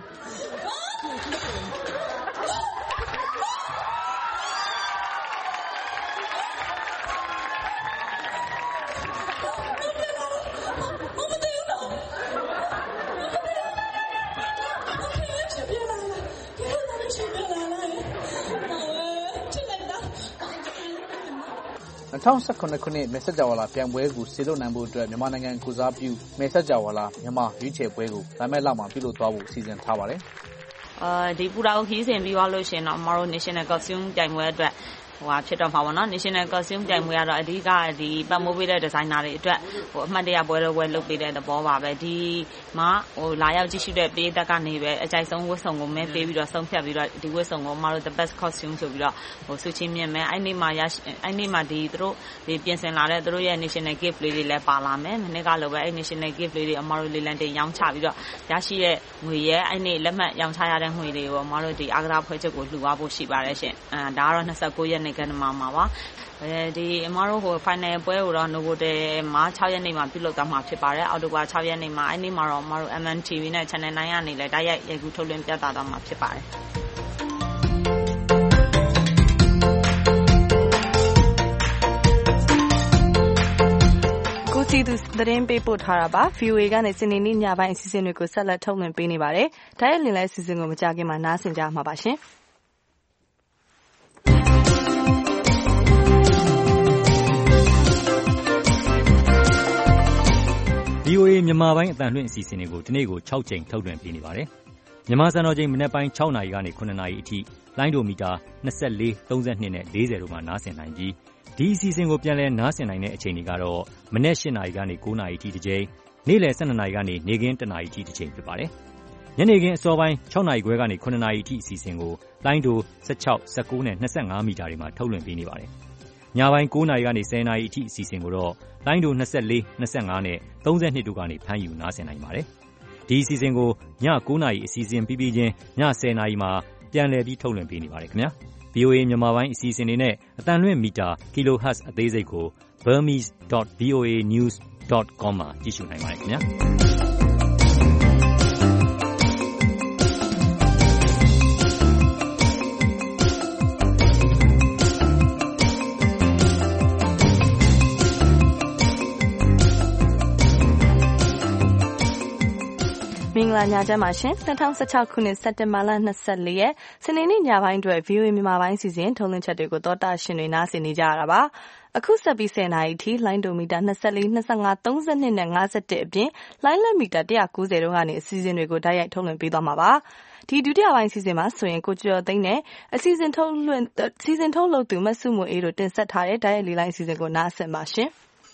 ၂၀၁၇ ခုနှစ်မဲဆက်ကြဝဠာပြိုင်ပွဲကိုစေလွှတ်နိုင်ဖို့အတွက်မြန်မာနိုင်ငံကိုစားပြုမဲဆက်ကြဝဠာမြန်မာရွေးချယ်ပွဲကိုလာမယ့်လမှာပြုလုပ်သွားဖို့စီစဉ်ထားပါတယ်အာဒီပူတာကိုခီးစဉ်ပြီးသွားလို့ရှင်တော့မတော် National Costume ပြိုင်ပွဲအတွက်ဟိုဖြစ်တော့မှာပေါ့နော် National Costume ပြိုင်ပွဲကတော့အဓိကဒီပတ်မိုးပေးတဲ့ဒီဇိုင်နာတွေအတွက်ဟိုအမှတ်တရပွဲတော်ပွဲလုပ်ပေးတဲ့သဘောပါပဲဒီမှာဟိုလာရောက်ကြည့်ရှုတဲ့ပေးသက်ကနေပဲအကြိုက်ဆုံးဝတ်စုံကိုမဲပေးပြီးတော့ဆုံးဖြတ်ပြီးတော့ဒီဝတ်စုံကိုမတော် the best costume ဆိုပြီးတော့ဟိုဆုချင်းမြင့်မယ်အဲ့နေ့မှာရအဲ့နေ့မှာဒီသူတို့ဒီပြင်ဆင်လာတဲ့သူတို့ရဲ့ National Gift လေးတွေလည်းပါလာမယ်မနေ့ကလိုပဲအဲ့ National Gift လေးတွေအမတို့လေးလန်တင်ရောင်းချပြီးတော့ရရှိတဲ့ငွေရဲ့အဲ့နေ့လက်မှတ်ရောင်းချရတဲ့ငွေတွေကိုအမတို့ဒီအာဂရဖွဲ့ချက်ကိုလှူသွားဖို့ရှိပါတယ်ရှင်အဲဒါကတော့၂၉ရက်နေ့ကနေ့မှာပါအဲဒီအမတို့ဟို final ပွဲကိုတော့ Novotel မှာ၆ရက်နေ့မှာပြုလုပ်သွားမှာဖြစ်ပါတယ်အောက်တိုဘာ၆ရက်နေ့မှာအဲ့နေ့မှာတော့အမတို့ M N T V နဲ့ Channel နိုင်ကနေလည်းတိုက်ရိုက်ရိုက်ကူးထုတ်လွှင့်ပြသသွားမှာဖြစ်ပါတယ်ကိုစီသူသတင်းပေးပို့ထားတာပါ V O A ကနေစနေနေ့ညပိုင်းအစီအစဉ်တွေကိုဆက်လက်ထုတ်လွှင့်ပေးနေပါတယ်။ဒါရဲ့လင်လိုက်အစီအစဉ်ကိုမကြခင်မှာနားဆင်ကြမှာပါရှင်။ V O A မြန်မာပိုင်းအသံလွှင့်အစီအစဉ်တွေကိုဒီနေ့ကို၆ကြိမ်ထုတ်လွှင့်ပေးနေပါတယ်။မြန်မာစံတော်ချိန်မနက်ပိုင်း၆နာရီကနေ၇နာရီအထိလိုင်းဒိုမီတာ၂၄၊၃၂နဲ့၄၀တို့မှာနားဆင်နိုင်ပြီးဒီအစီအစဉ်ကိုပြန်လည်နားဆင်နိုင်တဲ့အချိန်တွေကတော့မနက်၈နာရီကနေ၉နာရီအထိတစ်ကြိမ်နေ့လယ်၁၂နာရီကနေနေ့ခင်း၁နာရီအထိတစ်ကြိမ်ဖြစ်ပါတယ်။ညနေခင်းအစောပိုင်း၆နာရီခွဲကနေ၇နာရီအထိအစီအစဉ်ကိုလိုင်းဒို၁၆၊၁၉နဲ့၂၅မီတာတွေမှာထုတ်လွှင့်ပေးနေပါတယ်။ညပိုင်း၉နာရီကနေ၁၀နာရီအထိအစီအစဉ်ကိုတော့လိုင်းဒို၂၄၊၂၅နဲ့၃၂တို့ကနေဖမ်းယူနားဆင်နိုင်ပါတယ်။ဒီအစီအစဉ်ကိုည၉နာရီအစီအစဉ်ပြီးပြီးချင်းည၁၀နာရီမှာပြန်လည်ပြီးထုတ်လွှင့်ပေးနေပါတယ်ခင်ဗျာ။ V ဗွီအိုအေ မြန်မာပိုင်းအစီအစဉ်တွေနဲ့အသံလွှင့်မီတာ kilohertz အသေးစိတ်ကို burmese dot v o a news dot com မှာကြည့်ရှုနိုင်ပါတယ်ခင်ဗျာမင်္ဂလာညချမ်းပါရှင်၂၀၁၆ခုနှစ်စက်တင်ဘာလ၂၄ရက်စနေနေ့ညပိုင်းအတွက် ဗွီအိုအေ မြန်မာပိုင်းအစီအစဉ်ထုတ်လွှင့်ချက်တွေကိုသောတာရှင်တွေနားဆင်နေကြရတာပါအခုဆက်ပြီး၁၀နာရီထိလိုင်းဒိုမီတာ၂၄ ၂၅ ၃၂နဲ့၅၁အပြင်လိုင်းလက်မီတာ၁၉၀တို့ကနေအစီအစဉ်တွေကိုတိုက်ရိုက်ထုတ်လွှင့်ပေးသွားမှာပါဒီဒုတိယပိုင်းအစီအစဉ်မှာဆိုရင်ကိုကျော်သိန်းနဲ့အစီအစဉ်ထုတ်လွှင့်အစီအစဉ်ထုတ်လုပ်သူမဆုမွေအေးတို့တင်ဆက်ထားတဲ့တိုက်ရိုက်လေးလိုင်းအစီအစဉ်ကိုနားဆင်ပါရှင်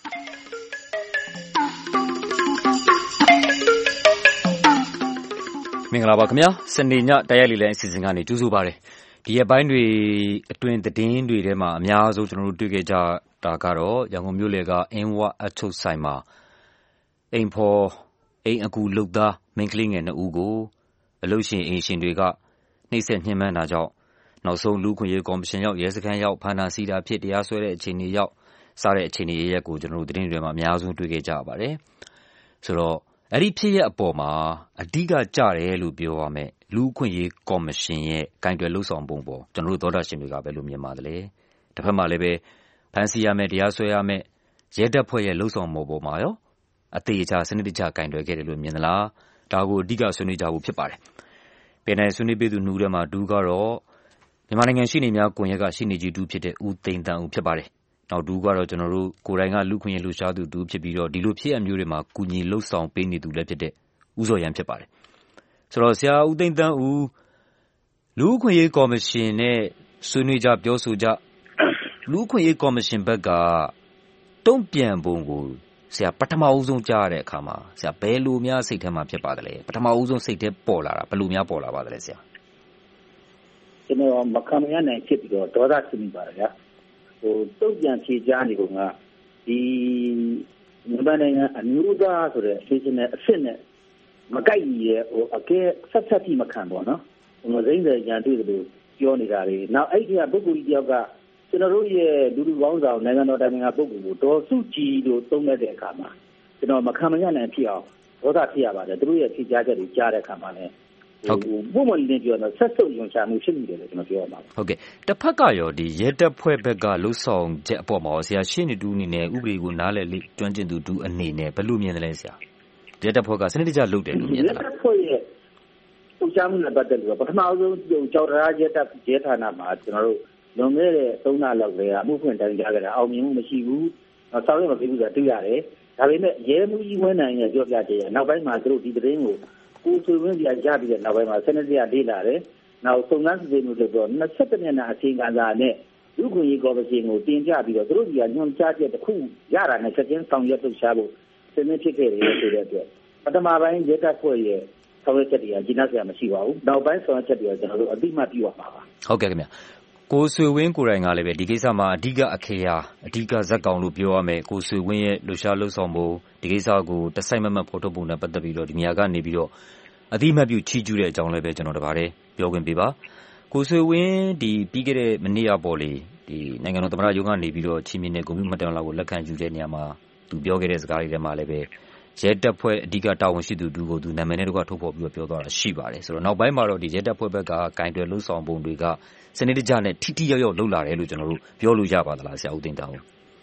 မင်္ဂလာပါခင်ဗျာစနေညတိုက်ရိုက်လေးလိုင်းအစီအစဉ်ကနေကြိုဆိုပါရစေဒီရက်ပိုင်းတွေအတွင်းသတင်းတွေထဲမှာအများဆုံးကျွန်တော်တို့တွေ့ခဲ့ကြတာကတော့ရန်ကုန်မြို့လယ်ကအင်းဝအချုပ်ဆိုင်မှာအိမ်ဖော်အိမ်အကူလုပ်သားမိန်းကလေးငယ်နှစ်ဦးကိုအလုပ်ရှင်အိမ်ရှင်တွေကနှိပ်စက်ညှဉ်းပန်းတာကြောင့်နောက်ဆုံးလူခွင့်ရေးကော်မရှင်ရောက်ရဲစခန်းရောက်ဖမ်းတာဆီးတာဖြစ်တရားစွဲတဲ့အခြေအနေရောက်စားတဲ့အခြေအနေရဲ့ကိုကျွန်တော်တို့သတင်းတွေမှာအများဆုံးတွေ့ခဲ့ကြပါတယ်ဆိုတော့အဲ့ဒီဖြစ်ရဲ့အပေါ်မှာအဓိကကြတယ်လို့ပြောရမယ်လူခွင့်ရေးကော်မရှင်ရဲ့ဂိုင်းတွယ်လှုပ်ဆောင်ပုံပေါ်ကျွန်တော်တို့သောတာရှင်တွေကပဲလို့မြင်ပါတယ်လေတစ်ဖက်မှာလည်းပဲဖန်စီရမယ်တရားစွဲရမယ်ရဲတပ်ဖွဲ့ရဲ့လှုပ်ဆောင်မှုပေါ်မှာရောအသေးအချာစနစ်တကျဂိုင်းတွယ်ခဲ့တယ်လို့မြင်သလားဒါကိုအဓိကဆွေးနွေးကြဖို့ဖြစ်ပါတယ်ပြည်내ဆွေးနွေးပေးသူနှူးထဲမှာဒူးကတော့မြန်မာနိုင်ငံရှိနေများကွန်ရက်ကရှိနေကြီးတူဖြစ်တဲ့ဦးသိန်းတန်းဦးဖြစ်ပါတယ်နောက်ဒူးကတော့ကျွန်တော်တို့ကိုယ်တိုင်ကလူခွင့်ရေးလှူရှားသူတူဖြစ်ပြီးတော့ဒီလိုဖြစ်အမျိုးတွေမှာကုညီလှုပ်ဆောင်ပေးနေသူလည်းဖြစ်တဲ့ဦးစောရန်ဖြစ်ပါတယ်ဆိုတော့ဆရာဦးသိန်းတန်းဦးလူခွင့်ရေးကော်မရှင်နဲ့ဆွေးနွေးကြပြောဆိုကြလူခွင့်ရေးကော်မရှင်ဘက်ကတုံ့ပြန်ပုံကိုဆရာပထမဦးဆုံးကြားရတဲ့အခါမှာဆရာဘယ်လိုများစိတ်ထဲမှာဖြစ်ပါတယ်လဲပထမဦးဆုံးစိတ်ထဲပေါ်လာတာဘယ်လိုများပေါ်လာပါတယ်လဲဆရာကျွန်တော်မခံရနိုင်ဖြစ်ပြီးတော့ဒေါသဖြစ်မိပါတယ်ဗျာဟိုတုံ့ပြန်ဖြေကြားနေကုန်ကဒီမြန်မာနိုင်ငံအမျိုးသားဆိုတဲ့အခြေအနေအဖြစ်နဲ့မကိုက်ညီရဲ့ဟိုအကဲဆက်ဆက်ပြီးမခံပေါ့နော်ဟိုမစိမ့်တဲ့ကြံတွေ့တယ်လို့ပြောနေတာတွေနောက်အဲ့ဒီကပုဂ္ဂိုလ်ကြီးတယောက်ကကျွန်တော်တို့ရဲ့လူလူကောင်းဆောင်နိုင်ငံတော်တိုင်ပင်ခံပုဂ္ဂိုလ်ကိုဒေါ်စုကြည်လို့သုံးတဲ့အခါမှာကျွန်တော်မခံမရနိုင်ဖြစ်အောင်ဒေါသဖြစ်ရပါတယ်သူတို့ရဲ့ဖြေကြားချက်တွေကြားတဲ့အခါမှာလည်းဟုတ်ကဲ့ဘုံမလင်းပြောတော့ဆက်စုပ်ယွန်ချမှုဖြစ်နေတယ်လို့ကျွန်တော်ပြောရမှာပါဟုတ်ကဲ့တစ်ဖက်ကရောဒီရဲတပ်ဖွဲ့ဘက်ကလှုပ်ဆောင်ချက်အပေါ်မှာဆရာရှင်းနေတူအနေနဲ့ဥပဒေကိုနားလည်လေးကျွမ်းကျင်သူတူအနေနဲ့ဘယ်လိုမြင်တယ်လဲဆရာရဲတပ်ဖွဲ့ကစနစ်တကျလုပ်တယ်လို့မြင်တယ်လားရဲတပ်ဖွဲ့ရဲ့ဥပဒေမှုနဲ့ပတ်သက်လို့ပထမဆုံးကြောက်တရားရဲတပ်ရဲဌာနမှာကျွန်တော်တို့လွန်ခဲ့တဲ့သုံးလလောက်လေအမှုဖွင့်တိုင်ကြားခဲ့တာအောင်မြင်မှုမရှိဘူးဆောက်ရမပြီးဘူးဆိုတာတွေ့ရတယ်ဒါပေမဲ့ရဲမှုကြီးဝင်းနိုင်ရဲ့ပြောပြချက်နောက်ပိုင်းမှာသူတို့ဒီသတင်းကိုကိုဆွေဝင်းပြရပြီးတဲ့နောက်ပိုင်းမှာစနစ်တကျလေးလာတယ်နောက်စုံစမ်းစစ်ဆေးမှုလုပ်တော့၂၁မျက်နှာအစီရင်ခံစာနဲ့လူခွင့်ရေးကော်မရှင်ကိုတင်ပြပြီးတော့သူတို့ကညွှန်ကြားချက်တစ်ခုရတာနဲ့ချက်ချင်းဆောင်ရွက်လှုပ်ရှားဖို့စနစ်ဖြစ်ခဲ့တယ်ဆိုတဲ့အတွက်ပထမပိုင်းရဲတပ်ဖွဲ့ရဲ့ဆောင်ရွက်ချက်တွေကကြီးနားစရာမရှိပါဘူးနောက်ပိုင်းဆောင်ရွက်ချက်တွေကကျွန်တော်တို့အတိမတ်ပြုရမှာပါဟုတ်ကဲ့ခင်ဗျကိုဆွေဝင်းကိုယ်တိုင်ကလည်းပဲဒီကိစ္စမှာအဓိကအခေယာအဓိကဇက်ကောင်လို့ပြောရမယ်ကိုဆွေဝင်းရဲ့လှူရှားလှုပ်ဆောင်မှုဒီကိစ္စကိုတစိုက်မမတ်ဖော်ထုတ်ပုံနဲ့ပတ်သက်ပြီးတော့ဒီနေရာကနေပြီးတော့အတိမတ်ပြုချီးကျူးတဲ့အကြောင်းလည်းပဲကျွန်တော်တပါးတည်းပြောခွင့်ပေးပါကိုဆွေဝင်းဒီပြီးခဲ့တဲ့မနေ့ကပေါ်လေဒီနိုင်ငံတော်သမ္မတရုံးကနေပြီးတော့ချီးမြှင့်တဲ့ဂုဏ်ပြုမှတ်တမ်းလောက်ကိုလက်ခံယူတဲ့နေရာမှာသူပြောခဲ့တဲ့စကားတွေထဲမှာလည်းပဲရဲတပ်ဖွဲ့အဓိကတာဝန်ရှိသူတူကိုသူနာမည်နဲ့တကွထုတ်ဖော်ပြီးတော့ပြောသွားတာရှိပါတယ်ဆိုတော့နောက်ပိုင်းမှာတော့ဒီရဲတပ်ဖွဲ့ဘက်ကဂိုင်တွယ်လှုပ်ဆောင်ပုံတွေကစနစ်တကျနဲ့ထိထိရောက်ရောက်လှုပ်လာတယ်လို့ကျွန်တော်တို့ပြောလို့ရပါသလားဆရာဦးသိန်းတောင်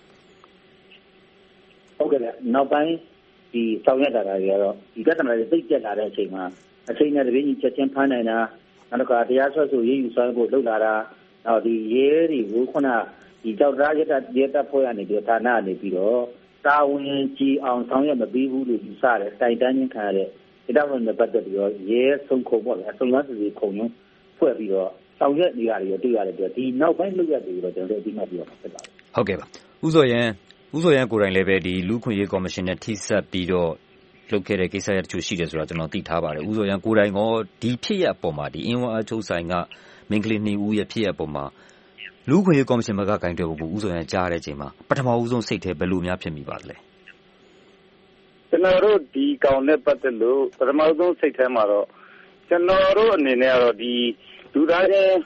ဟုတ်ကဲ့နောက်ပိုင်းဒီဆောင်ရွက်တာတွေကတော့ဒီကတ္တနာတွေသိကျက်လာတဲ့အချိန်မှာအချိန်နဲ့တပြေးညီချက်ချင်းဖမ်းနိုင်တာနောက်တစ်ခါတရားစွဲဆိုရေးယူဆောင်ဖို့လှုပ်လာတာနောက်ဒီရဲတွေကိုခုနဒီကြောက်သားရဲတပ်ရဲတပ်ဖွဲ့ကနေပြီးဌာနကနေပြီးတော့တာဝန်ကြီးအောင်ဆောင်ရွက်မပေးဘူးလို့ယူဆတယ်တိုင်တန်းချင်းခံရတဲ့ဒီတော့လည်းပတ်သက်ပြီးတော့ရဲဆုံးခုံပေါ့လေအစုံစမ်းစစ်ဆေးခုံရုံးဖွဲ့ပြီးတော့ဆောင်ရွက်နေရတယ်တွေ့ရတယ်ပြီးတော့ဒီနောက်ပိုင်းလုပ်ရတယ်ပြီးတော့ကျွန်တော်တို့အပြီးမှပြောမှာဖြစ်ပါတယ်ဟုတ်ကဲ့ပါဦးစောရန်ဦးစောရန်ကိုယ်တိုင်လည်းပဲဒီလူခွင့်ရေးကော်မရှင်နဲ့ထိစပ်ပြီးတော့လုပ်ခဲ့တဲ့ကိစ္စရတချို့ရှိတယ်ဆိုတာကျွန်တော်သိထားပါတယ်ဦးစောရန်ကိုယ်တိုင်ရောဒီဖြစ်ရအပေါ်မှာဒီအင်းဝအချုပ်ဆိုင်ကမင်္ဂလိနှစ်ဦးရဲ့ဖြစ်ရအပေါ်မှာလူခွင့်ရေးကော်မရှင်ဘက်ကဂိုင်းတွယ်ဖို့ဦးစောရန်ကြားတဲ့အချိန်မှာပထမဦးဆုံးစိတ်ထဲဘယ်လိုများဖြစ်မိပါသလဲကျွန်တော်တို့ဒီကောင်နဲ့ပတ်သက်လို့ပထမဆုံးစိတ်ထဲမှာတော့ကျွန်တော်တို့အနေနဲ့ကတော့ဒီလူသားချင်း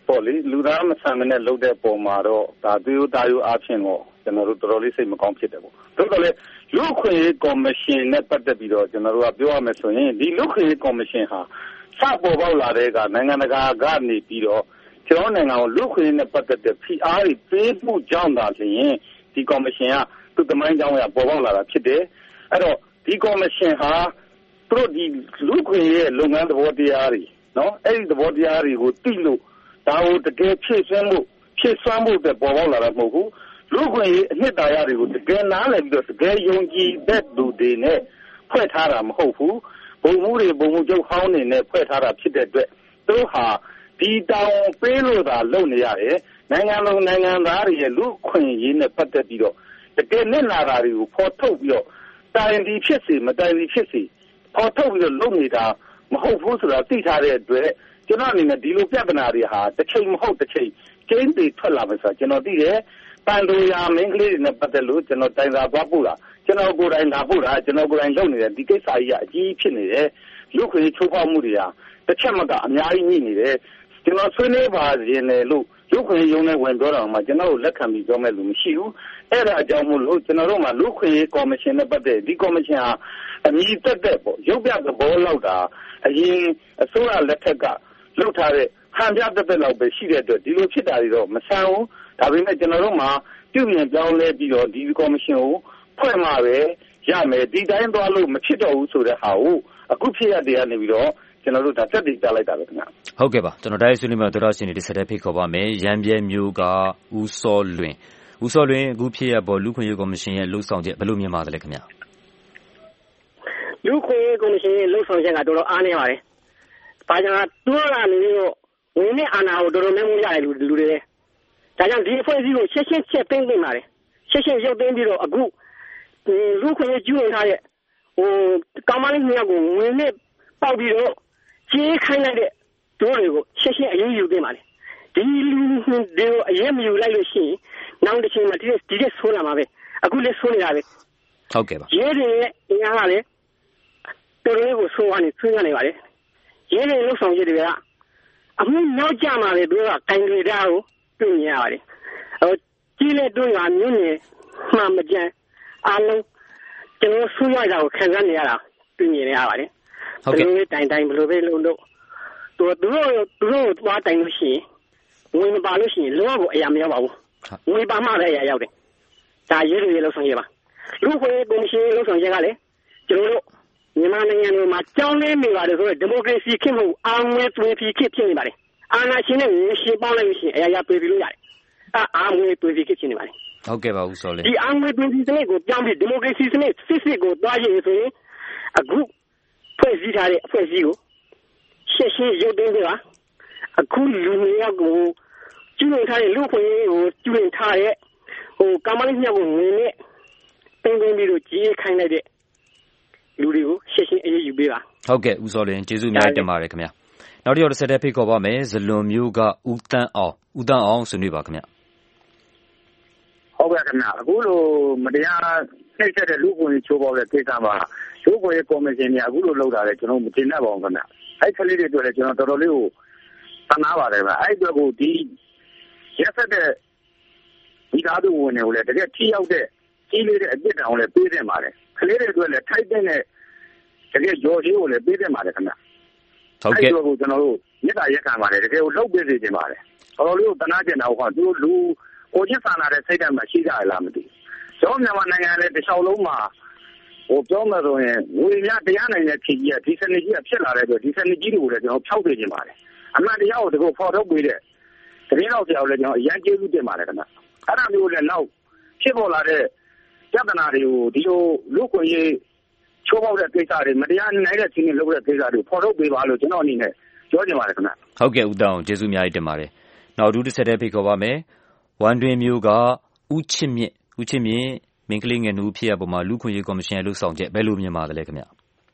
ပေါ့လေလူသားမဆန်မနဲ့လုပ်တဲ့ပုံမှာတော့ဒါသွေးသားယူအားဖြင့်တော့ကျွန်တော်တို့တော်တော်လေးစိတ်မကောင်းဖြစ်တယ်ပေါ့။ဒါတော့လေလူ့ခွင့်ရေးကော်မရှင်နဲ့ပတ်သက်ပြီးတော့ကျွန်တော်တို့ကပြောရမယ်ဆိုရင်ဒီလူ့ခွင့်ရေးကော်မရှင်ဟာစပေါ်ပေါက်လာတဲ့ကနိုင်ငံတကာကနေပြီးတော့ကျွန်တော်နိုင်ငံကိုလူ့ခွင့်ရေးနဲ့ပတ်သက်တဲ့ဖိအားတွေပေးမှုကြောင့်သာလျှင်ဒီကော်မရှင်ကသူ့တမိုင်းကြောင်းရပေါ်ပေါက်လာတာဖြစ်တယ်။အဲ့တော့ဒီကော်မရှင်ဟာသူတို့ဒီလူ့ခွင့်ရေးရဲ့လုပ်ငန်းသဘောတရားတွေနော်အဲ့ဒီသဘောတရားတွေကိုသိလို့ဒါကိုတကယ်ဖြည့်ဆွမ်းမှုဖြည့်ဆွမ်းမှုတဲ့ပေါ်ပေါက်လာတာမဟုတ်ဘူးလူ့ခွင့်ရေးအနှစ်သာရတွေကိုတကယ်နားလည်ပြီးတော့တကယ်ယုံကြည်တဲ့သူတွေနဲ့ဖွဲ့ထားတာမဟုတ်ဘူးဘုံမှုတွေဘုံမှုချုပ်ဟောင်းနေနဲ့ဖွဲ့ထားတာဖြစ်တဲ့အတွက်သူဟာဒီတောင်ပေးလို့သာလုပ်နေရတယ်နိုင်ငံလုံးနိုင်ငံသားတွေရဲ့လူ့ခွင့်ရေးနဲ့ပတ်သက်ပြီးတော့တကယ်နဲ့လာတာတွေကိုဖော်ထုတ်ပြီးတော့တိုင်ဒီဖြစ်စီမတိုင်ဒီဖြစ်စီဖော်ထုတ်ပြီးတော့လုပ်နေတာမဟုတ်ဘူးဆိုတာသိထားတဲ့အတွက်ကျွန်တော်အနေနဲ့ဒီလိုပြဿနာတွေဟာတစ်ချိန်မဟုတ်တစ်ချိန်ကျင်းတွေထွက်လာမယ်ဆိုတာကျွန်တော်သိတယ်ပန်တိုယာမင်းကလေးတွေနဲ့ပတ်သက်လို့ကျွန်တော်တိုင်စာသွားပို့တာကျွန်တော်ကိုယ်တိုင်လာပို့တာကျွန်တော်ကိုယ်တိုင်လုပ်နေတယ်ဒီကိစ္စကြီးကအကြီးဖြစ်နေတယ်လူခွေချိုးဖောက်မှုတွေဟာတစ်ချက်မှကအများကြီးညှိနေတယ်ကျွန်တော်ဆွေးနွေးပါရင်လည်းလို့လူခွေရုံးနဲ့ဝင်ပြောတာမှကျွန်တော်ကိုလက်ခံပြီးပြောမဲ့လူမရှိဘူးအဲ့ဒါအကြောင်းမို့လို့ကျွန်တော်တို့မှာလူခွေကော်မရှင်နဲ့ပတ်သက်ဒီကော်မရှင်ဟာအမည်တက်တဲ့ပေါ့ရုပ်ပြသဘောလောက်တာအရင်အစိုးရလက်ထက်ကလုပ်ထားတဲ့ဟန်ပြတက်တဲ့လောက်ပဲရှိတဲ့အတွက်ဒီလိုဖြစ်တာတွေတော့မဆန်းဘူးဒါပေမဲ့ကျွန်တော်တို့မှာပြုပြင်ပြောင်းလဲပြီးတော့ဒီကော်မရှင်ကိုဖွဲ့မှာပဲရမယ်ဒီတိုင်းသွားလို့မဖြစ်တော့ဘူးဆိုတဲ့ဟာကိုအခုဖြစ်ရတဲ့ကနေပြီးတော့ကျွန်တော်တို့ဒါသက်တည်ကြလိုက်တာပဲခင်ဗျဟုတ်ကဲ့ပါကျွန်တော်တိုင်းဆွေးနွေးမှာတော်တော်ရှင်နေဒီဆက်တဲ့ဖိတ်ခေါ်ပါမယ်ရန်ပြဲမျိုးကဦးစောလွင်ဦးစောလွင်အခုဖြစ်ရပေါ်လူခွင့်ရေးကော်မရှင်ရဲ့လှုပ်ဆောင်ချက်ဘယ်လိုမြင်ပါသလဲခင်ဗျလူခွင့်ရေးကော်မရှင်ရဲ့လှုပ်ဆောင်ချက်ကတော်တော်အားနည်းပါတယ်ဘာကြောင့်သူတို့ကနေပြီးတော့ဝင်နဲ့အာဏာကိုတော်တော်များများရတယ်လူလူတွေဒါကြောင့်ဒီအဖွဲ့အစည်းကိုချက်ချင်းချက်သိမ်းသိမ်းပါတယ်ချက်ချင်းရုပ်သိမ်းပြီးတော့အခုလူခွင့်ရေးကျူးဝင်ထားတဲ့ဟိုကောင်မလေးမျိုးကိုဝင်နဲ့ပေါက်ပြီးတော့ကြေးခိုင်းလိုက်တဲ့တို့တွေကိုချက်ချင်းအရေးယူသိမ်းပါတယ်ဒီလူတွေကိုအရေးမယူလိုက်လို့ရှိရင်နောက်တစ်ချိန်မှာဒီဒီရက်ဆိုးလာမှာပဲအခုလည်းဆိုးနေတာပဲဟုတ်ကဲ့ပါရဲတွေရဲ့အင်အားကလည်းတော်တော်ကိုဆိုးကနေဆွေးနေပါတယ်ရဲတွေလှုပ်ဆောင်ချက်တွေကအမှုနောက်ကြမှာပဲသူကတိုင်တွေတာကိုတွေ့နေရပါတယ်ဟိုကြီးလက်တွန်းကမြို့နယ်မှမကြမ်းအားလုံးကျွန်တော်ဆူရတာကိုခံစားနေရတာတွေ့နေရပါတယ်ဟုတ်ကဲ့တိုင်တိုင်ဘယ်လိုပဲလုပ်လို့သူတို့သူတို့သွားတိုင်လို့ရှိရင်ဝင်မပါလို့ရှိရင်လောကအရာမရောက်ပါဘူးဝင်ပါမှလည်းအရာရောက်တယ်ဒါရဲတွေလှုပ်ဆောင်ရပါလူ့ခွင့်ကော်မရှင်လှုပ်ဆောင်ချက်ကလည်းကျွန်တော်တို့မြန်မာနိုင်ငံမှာကြောင်းလဲနေပါတယ်ဆိုတော့ဒီမိုကရေစီခေတ်မှုအောင်ဝဲသွေးပြီးခေတ်ဖြစ်နေပါတယ်အာဏာရှင်နဲ့ရှင်းပေါင်းလိုက်လို့ရှိရင်အရာရာပြေးပြီးလို့ရတယ်အာအောင်ဝဲသွေးပြီးခေတ်ဖြစ်နေပါတယ်ဟုတ်ကဲ့ပါဦးစောလင်းဒီအောင်ဝဲသွေးပြီးစနစ်ကိုပြောင်းပြီးဒီမိုကရေစီစနစ်စစ်စစ်ကိုတွားရည်ဆိုရင်အခုဖွဲ့စည်းထားတဲ့အဖွဲ့အစည်းကိုရှင်းရှင်းရုပ်သိမ်းပြပါအခုလူမျိုးကိုကျူးလွန်ထားတဲ့လူ့ခွင့်ရေးကိုကျူးလွန်ထားတဲ့ဟိုကမ္ဘာလေးမြောက်ကိုဝင်နဲ့တင်းတင်းပြီးတော့ကြီးခိုင်းလိုက်တဲ့လူတွေကိုရှင်းရှင်းအရေးယူပေးပါဟုတ်ကဲ့ဦးစောလင်းကျေးဇူးအများကြီးတင်ပါတယ်ခင်ဗျာနောက်တစ်ယောက်တစ်ဆက်တည်းဖိတ်ခေါ်ပါမယ်ဇလွန်မျိုးကဦးတန်းအောင်ဦးတန်းအောင်ဆွေးနွေးပါခင်ဗျာဟုတ်ကဲ့ခင်ဗျာအခုလိုမတရားနှိပ်စက်တဲ့လူ့ခွင့်ရေးချိုးဖောက်တဲ့ကိစ္စမှာလူ့ခွင့်ရေးကော်မရှင်ကအခုလိုလုပ်တာလေကျွန်တော်မတင်တတ်ပါဘူးခင်ဗျာအဲ့ကလေးတွေတွေ့လေကျွန်တော်တော်တော်လေးကိုသနာပါတယ်ဗျာအဲ့အတွက်ကိုဒီရက်ဆက်တဲ့ဒီကားသူဝင်နေကိုလေတကယ်ထိရောက်တဲ့ကြီးလေးတဲ့အပြစ်တောင်လည်းပေးတင်ပါတယ်ကလေးတွေအတွက်လည်းထိုက်တဲ့တကယ်ကြော်ကြီးကိုလည်းပေးတင်ပါတယ်ခင်ဗျဟုတ်ကဲ့အဲ့တော့ကျွန်တော်တို့မြစ်တာရက်ခံပါတယ်တကယ်ကိုလှုပ်ပေးစေချင်ပါတယ်တော်တော်လေးကိုတနာကျင်တာဟုတ်သူတို့လူကိုချစ်ဆန္ဒတဲ့စိတ်ဓာတ်မှရှိကြရလားမသိဘူးကျွန်တော်မြန်မာနိုင်ငံလည်းတစ်လျှောက်လုံးမှာဟိုပြောမှဆိုရင်ငွေများတရားနိုင်တဲ့ပြည်ကြီးကဒီစနစ်ကြီးကဖြစ်လာတဲ့အတွက်ဒီစနစ်ကြီးတွေကိုလည်းကျွန်တော်ဖျောက်ပေးခြင်းပါတယ်အမှန်တရားကိုတကူဖော်ထုတ်ပေးတဲ့တကယ်တော့ကြောက်လည်းကျွန်တော်အရင်ကျေးဇူးတင်ပါတယ်ခင်ဗျအဲ့ဒါမျိုးလည်းနောက်ဖြစ်ပေါ်လာတဲ့ပြဿနာတွေကိုဒီလိုလူ့ခွင့်ရေးချိုးဖောက်တဲ့ကိစ္စတွေမတရားနိုင်တဲ့ချင်းတွေလုပ်တဲ့ကိစ္စတွေဖော်ထုတ်ပေးပါလို့ကျွန်တော်အနေနဲ့ပြောချင်ပါတယ်ခင်ဗျဟုတ်ကဲ့ဦးတောင်ကျေးဇူးအများကြီးတင်ပါတယ်နောက်ဒုတစ်ဆက်တည်းဖိတ်ခေါ်ပါမယ်ဝန်တွင်မျိုးကဦးချစ်မြင့်ဦးချစ်မြင့်မင်းကလေးငယ်နှူဖြစ်ရပုံမှာလူခွင့်ရေးကော်မရှင်ရဲ့လှုပ်ဆောင်ချက်ဘယ်လိုမြင်ပါသလဲခင်ဗျ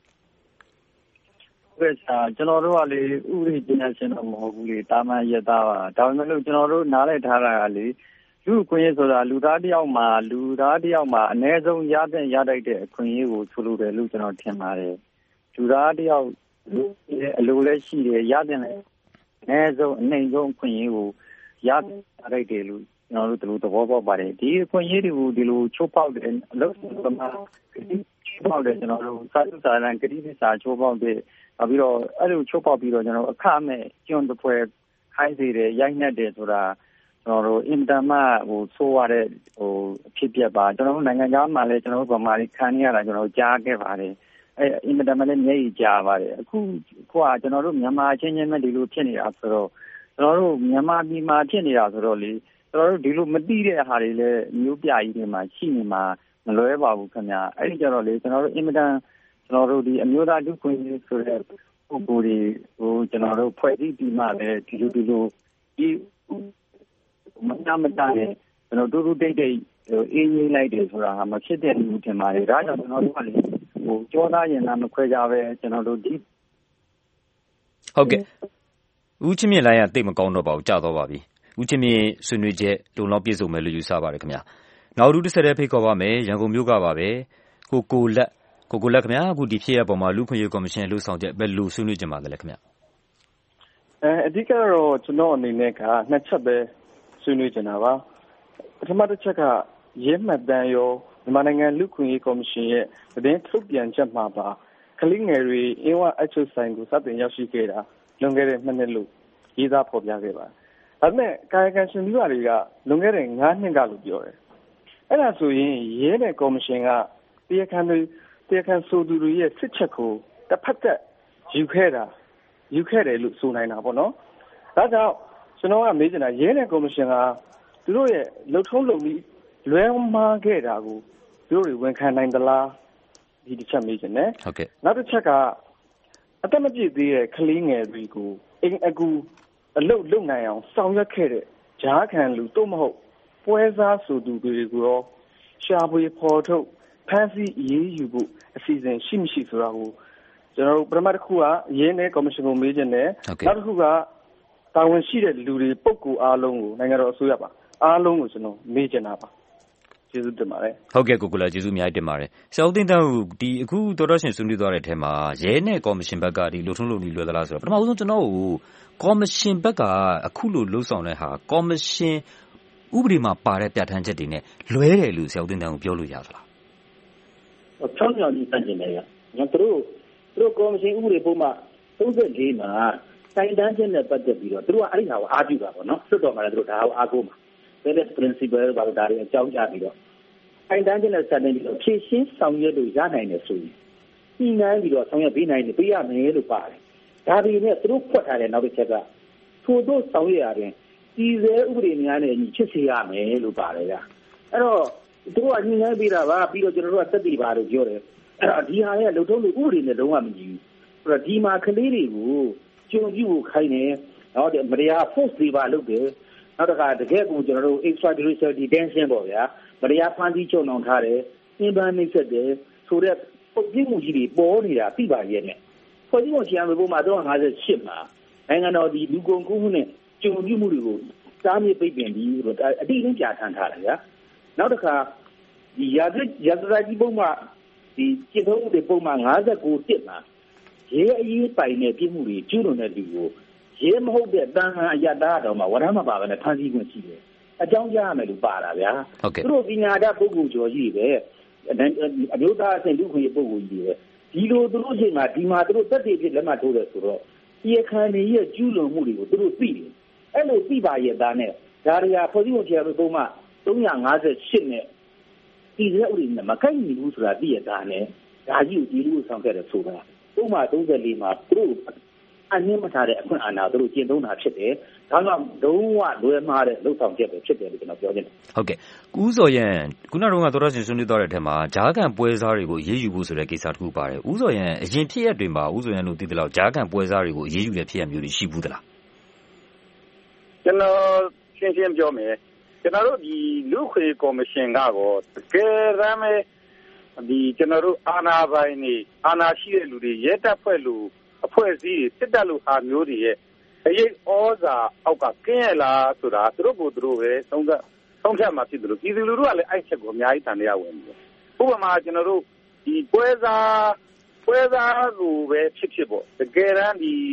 ဟုတ်ကဲ့ကျွန်တော်တို့ကလေဥပဒေပညာရှင်တော့မဟုတ်ဘူးလေတာမန်ရသားပါဒါပေမဲ့လို့ကျွန်တော်တို့နားလည်ထားတာကလေလူခွင့်ရေးဆိုတာလူသားတယောက်မှာလူသားတယောက်မှာအ ਨੇ ဆုံးရတဲ့ရတတ်တဲ့အခွင့်အရေးကိုဆိုလိုတယ်လို့ကျွန်တော်ထင်ပါတယ်လူသားတယောက်လူရဲ့အလိုလည်းရှိတယ်ရတဲ့လည်းအနည်းဆုံးအနှိမ်ဆုံးအခွင့်အရေးကိုရလိုက်တယ်လို့ကျွန်တော်တို့ဒီလိုသဘောပေါက်ပါတယ်ဒီအခွင့်အရေးတွေကိုဒီလိုချိုးဖောက်တယ်အလုပ်သမားချိုးဖောက်တယ်ကျွန်တော်တို့စာစုစာတမ်းကတိသစ္စာချိုးဖောက်တယ်နောက်ပြီးတော့အဲ့လိုချိုးဖောက်ပြီးတော့ကျွန်တော်အခမဲ့ကျွန်းတစ်ဖွဲခိုင်းစေတယ်ရိုက်နှက်တယ်ဆိုတာကျွန်တော်တို့အင်တာမဟိုဆိုးရတဲ့ဟိုအဖြစ်ပြက်ပါကျွန်တော်တို့နိုင်ငံသားမှလည်းကျွန်တော်တို့ဗမာတွေခံရတာကျွန်တော်ကြားခဲ့ပါတယ်အဲအင်တာမလည်းမျက်ရည်ကြားပါတယ်အခုခွာကျွန်တော်တို့မြန်မာချင်းချင်းနဲ့ဒီလိုဖြစ်နေတာဆိုတော့ကျွန်တော်တို့မြန်မာပြည်မှာဖြစ်နေတာဆိုတော့လေကျွန်တော်တို့ဒီလိုမသိတဲ့ဟာတွေလည်းမျိုးပြကြီးတွေမှာရှိနေမှာမလွဲပါဘူးခင်ဗျာအဲ့ဒီကြတော့လေကျွန်တော်တို့အင်တာကျွန်တော်တို့ဒီအမျိုးသားဒုခွင့်ရေးဆိုတဲ့ပုံကိုယ်တွေကိုကျွန်တော်တို့ဖွဲ့စည်းပြီးမှလည်းဒီလိုဒီလိုဒီမနာမတားနဲ့ကျွန်တော်တို့တို့တိတ်တိတ်အေးအေးလိုက်တယ်ဆိုတာဟာမဖြစ်တဲ့လူထင်ပါတယ်ဒါကြောင့်ကျွန်တော်တို့ကလေဟိုကြောသားရင်သားမခွဲကြပဲကျွန်တော်တို့ဒီဟုတ်ကဲ့ဦးချင်းမြင့်လိုင်းကတိတ်မကောင်းတော့ပါဘူးကြာတော့ပါပြီဦးချင်းမြင့်ဆွေးနွေးချက်လုံလောက်ပြည့်စုံမယ်လို့ယူဆပါတယ်ခင်ဗျာနောက်တစ်ဆက်တည်းဖိတ်ခေါ်ပါမယ်ရန်ကုန်မြို့ကပါပဲကိုကိုလက်ကိုကိုလက်ခင်ဗျာအခုဒီဖြစ်ရပေါ်မှာလူခွင့်ရေးကော်မရှင်လှုပ်ဆောင်ချက်ဘယ်လိုဆွေးနွေးကြမှာလဲခင်ဗျာအဲအဓိကတော့ကျွန်တော်အနေနဲ့ကနှစ်ချက်ပဲဆွေးနွေးကြတာပါပထမတစ်ချက်ကရဲမှတ်တမ်းရောမြန်မာနိုင်ငံလူခွင့်ရေးကော်မရှင်ရဲ့သတင်းထုတ်ပြန်ချက်မှာပါကလေးငယ်တွေအင်းဝအချုပ်ဆိုင်ကိုစတင်ရောက်ရှိခဲ့တာလွန်ခဲ့တဲ့နှစ်နှစ်လို့ရေးသားဖော်ပြခဲ့ပါတယ်ဒါပေမဲ့ကာယကံရှင်လူတွေကလွန်ခဲ့တဲ့ငါးနှစ်ကလို့ပြောတယ်အဲ့ဒါဆိုရင်ရဲနဲ့ကော်မရှင်ကတရားခံတွေတရားခံဆိုသူတွေရဲ့စစ်ချက်ကိုတစ်ဖက်သက်ယူခဲ့တာယူခဲ့တယ်လို့ဆိုနိုင်တာပေါ့နော်ဒါကြောင့်ကျွန်တော်ကမေးချင်တာရဲနဲ့ကော်မရှင်ကသူတို့ရဲ့လှုပ်ထုံးလုပ်ပြီးလွဲမှားခဲ့တာကိုသူတို့တွေဝန်ခံနိုင်သလားဒီတစ်ချက်မေးချင်တယ်ဟုတ်ကဲ့နောက်တစ်ချက်ကအသက်မပြည့်သေးတဲ့ကလေးငယ်တွေကိုအင်အကူအလုတ်လုံနိုင်အောင်ဆောင်ရွက်ခဲ့တဲ့ဂျားခံလူတို့မဟုတ်ပွဲစားဆိုသူတွေကိုရောရှာဖွေဖော်ထုတ်ဖမ်းဆီးအရေးယူဖို့အစီအစဉ်ရှိမရှိဆိုတာကိုကျွန်တော်တို့ပထမတစ်ခုကရင်းနဲ့ကော်မရှင်ကိုမေးချင်တယ်နောက်တစ်ခုကတာဝန်ရှိတဲ့လူတွေပုဂ္ဂိုလ်အားလုံးကိုနိုင်ငံတော်အစိုးရပါအားလုံးကိုကျွန်တော်မေးချင်တာပါကျေးဇူးတင်ပါတယ်ဟုတ်ကဲ့ကိုကိုလာကျေးဇူးအများကြီးတင်ပါတယ်ဆရာဦးသိန်းတန်းကိုဒီအခုတော်တော်ရှင်ဆွေးနွေးသွားတဲ့အထက်မှာရဲနဲ့ကော်မရှင်ဘက်ကဒီလူထုံးလုပ်ပြီးလွယ်သလားဆိုတော့ပထမဆုံးကျွန်တော်ကိုကော်မရှင်ဘက်ကအခုလိုလှုပ်ဆောင်တဲ့ဟာကော်မရှင်ဥပဒေမှာပါတဲ့ပြဋ္ဌာန်းချက်တွေနဲ့လွဲတယ်လို့ဆရာဦးသိန်းတန်းကိုပြောလို့ရသလားချောင်းချောင်းကြီးတန်ကျင်တယ်ကကျွန်တော်တို့တို့ကော်မရှင်ဥပဒေပုံမှသုံး၄မှာတိုင်တန်းချက်နဲ့ပတ်သက်ပြီးတော့သူတို့ကအဲ့ဒီဟာကိုအားပြုတာပေါ့နော်ဆွတ်တော်မှာလည်းသူတို့ဒါကိုအားကိုးမှာ Basic principle ဘာလို့ဒါတွေအကြောင်းကြားပြီးတော့တိုင်တန်းချက်နဲ့ဆက်နေပြီးတော့ဖြည့်ရှင်းဆောင်ရွက်လို့ရနိုင်တယ်ဆိုရင်ညှိနှိုင်းပြီးတော့ဆောင်ရွက်ပေးနိုင်တယ်ပြရမယ်လို့ပါတယ်ဒါပေမဲ့သူတို့ဖွက်ထားတဲ့နောက်တစ်ချက်ကထို့တို့ဆောင်ရွက်ရတယ်ဒီစဲဥပဒေများနဲ့ညီချစ်စေရမယ်လို့ပါတယ်ဗျအဲ့တော့သူတို့ကညှိနှိုင်းပေးတာပါပြီးတော့ကျွန်တော်တို့ကသက်တည်ပါလို့ပြောတယ်အဲ့တော့ဒီဟာရဲ့လုံထုံးလို့ဥပဒေနဲ့လုံးဝမညီဘူးအဲ့တော့ဒီမှာကလေးတွေကိုကြုံကြည့်ဖို့ခိုင်းတယ်နော်မတရား force တွေပါလုပ်တယ်နောက်တစ်ခါတကယ်ကိုကျွန်တော်တို့ extrajudicial detention ပေါ့ဗျာမတရားဖမ်းဆီးချုပ်နှောင်ထားတယ်အင်းပန်းနှိပ်စက်တယ်ဆိုတဲ့ပုံပြမှုကြီးတွေပေါ်နေတာသိပါရဲ့နဲ့ဖွဲ့စည်းပုံအခြေခံဥပဒေမှာတော့၅၈မှာနိုင်ငံတော်ဒီလူကုန်ကူးမှုနဲ့ကြုံကြည့်မှုတွေကိုစားမြေပိတ်ပင်ပြီးအတိအကျပြဋ္ဌာန်းထားတယ်ဗျာနောက်တစ်ခါဒီရာဇရာဇကြီးပုံမှာဒီကျင့်သုံးမှုတွေပုံမှာ၅၉တစ်မှာရဲအရေးပိုင်တဲ့ပြည်မှုတွေကျူးလွန်တဲ့လူကိုရဲမဟုတ်တဲ့တန်ခါအရတားတော်မှာဝရမ်းမပါဘဲနဲ့ဖမ်းဆီးခွင့်ရှိတယ်အကြောင်းကြားရမယ်လို့ပါတာဗျာသူတို့ပညာတတ်ပုဂ္ဂိုလ်ကျော်ကြီးပဲအမျိုးသားအဆင့်လူခွင့်ပုဂ္ဂိုလ်ကြီးပဲဒီလိုသူတို့ချိန်မှာဒီမှာသူတို့တက်တည်ဖြစ်လက်မှတ်ထိုးတယ်ဆိုတော့ဒီအခါနေရဲ့ကျူးလွန်မှုတွေကိုသူတို့သိတယ်အဲ့လိုသိပါရဲ့သားနဲ့ဒါရီယာဖွဲ့စည်းပုံခြေအရပုံမှ၃၅၈နဲ့ဒီစက်ဥပဒေနဲ့မကိုက်ညီဘူးဆိုတာသိရတာနဲ့ဒါကြီးကိုဒီလိုဆောင်ခဲ့တယ်ဆိုတာပုံမှ၃၄မှာသူတို့အငင်းမထားတဲ့အခွင့်အာဏာတို့ကျင့်သုံးတာဖြစ်တယ်။ဒါကလုံးဝလွဲမှားတဲ့လှုပ်ဆောင်ချက်ပဲဖြစ်တယ်လို့ကျွန်တော်ပြောချင်တယ်။ဟုတ်ကဲ့။ဦးစော်ရန်ခုနကတော့တော်တော်ရှင်ဆွေးနွေးသွားတဲ့အထက်မှာဂျားကန်ပွဲစားတွေကိုအေးအေးယူဖို့ဆိုတဲ့ကိစ္စတစ်ခုပါတယ်။ဦးစော်ရန်အရင်ဖြစ်ရက်တွေမှာဦးစော်ရန်တို့သိသလောက်ဂျားကန်ပွဲစားတွေကိုအေးအေးယူတဲ့ဖြစ်ရက်မျိုးတွေရှိဘူးသလား။ကျွန်တော်ရှင်းရှင်းပြောမယ်။ကျွန်တော်တို့ဒီလူခွေကော်မရှင်ကတော့တကယ်တမ်းပဲဒီကျွန်တော်တို့အာဏာပိုင်တွေအာဏာရှိတဲ့လူတွေရဲတပ်ဖွဲ့လူအဖွဲ့အစည်းတွေစစ်တပ်လူအားမျိုးတွေရဲ့အရေးဩဇာအောက်ကကင်းရလားဆိုတာသူတို့ကိုသူတို့ပဲသုံးသပ်သုံးဖြတ်မှာဖြစ်တယ်လို့ပြည်သူလူထုကလည်းအဲ့ချက်ကိုအများကြီးတန်တရားဝင်တယ်ဥပမာကျွန်တော်တို့ဒီပွဲစားပွဲစားကိုပဲဖြစ်ဖြစ်ပေါ့တကယ်တမ်းဒီဖ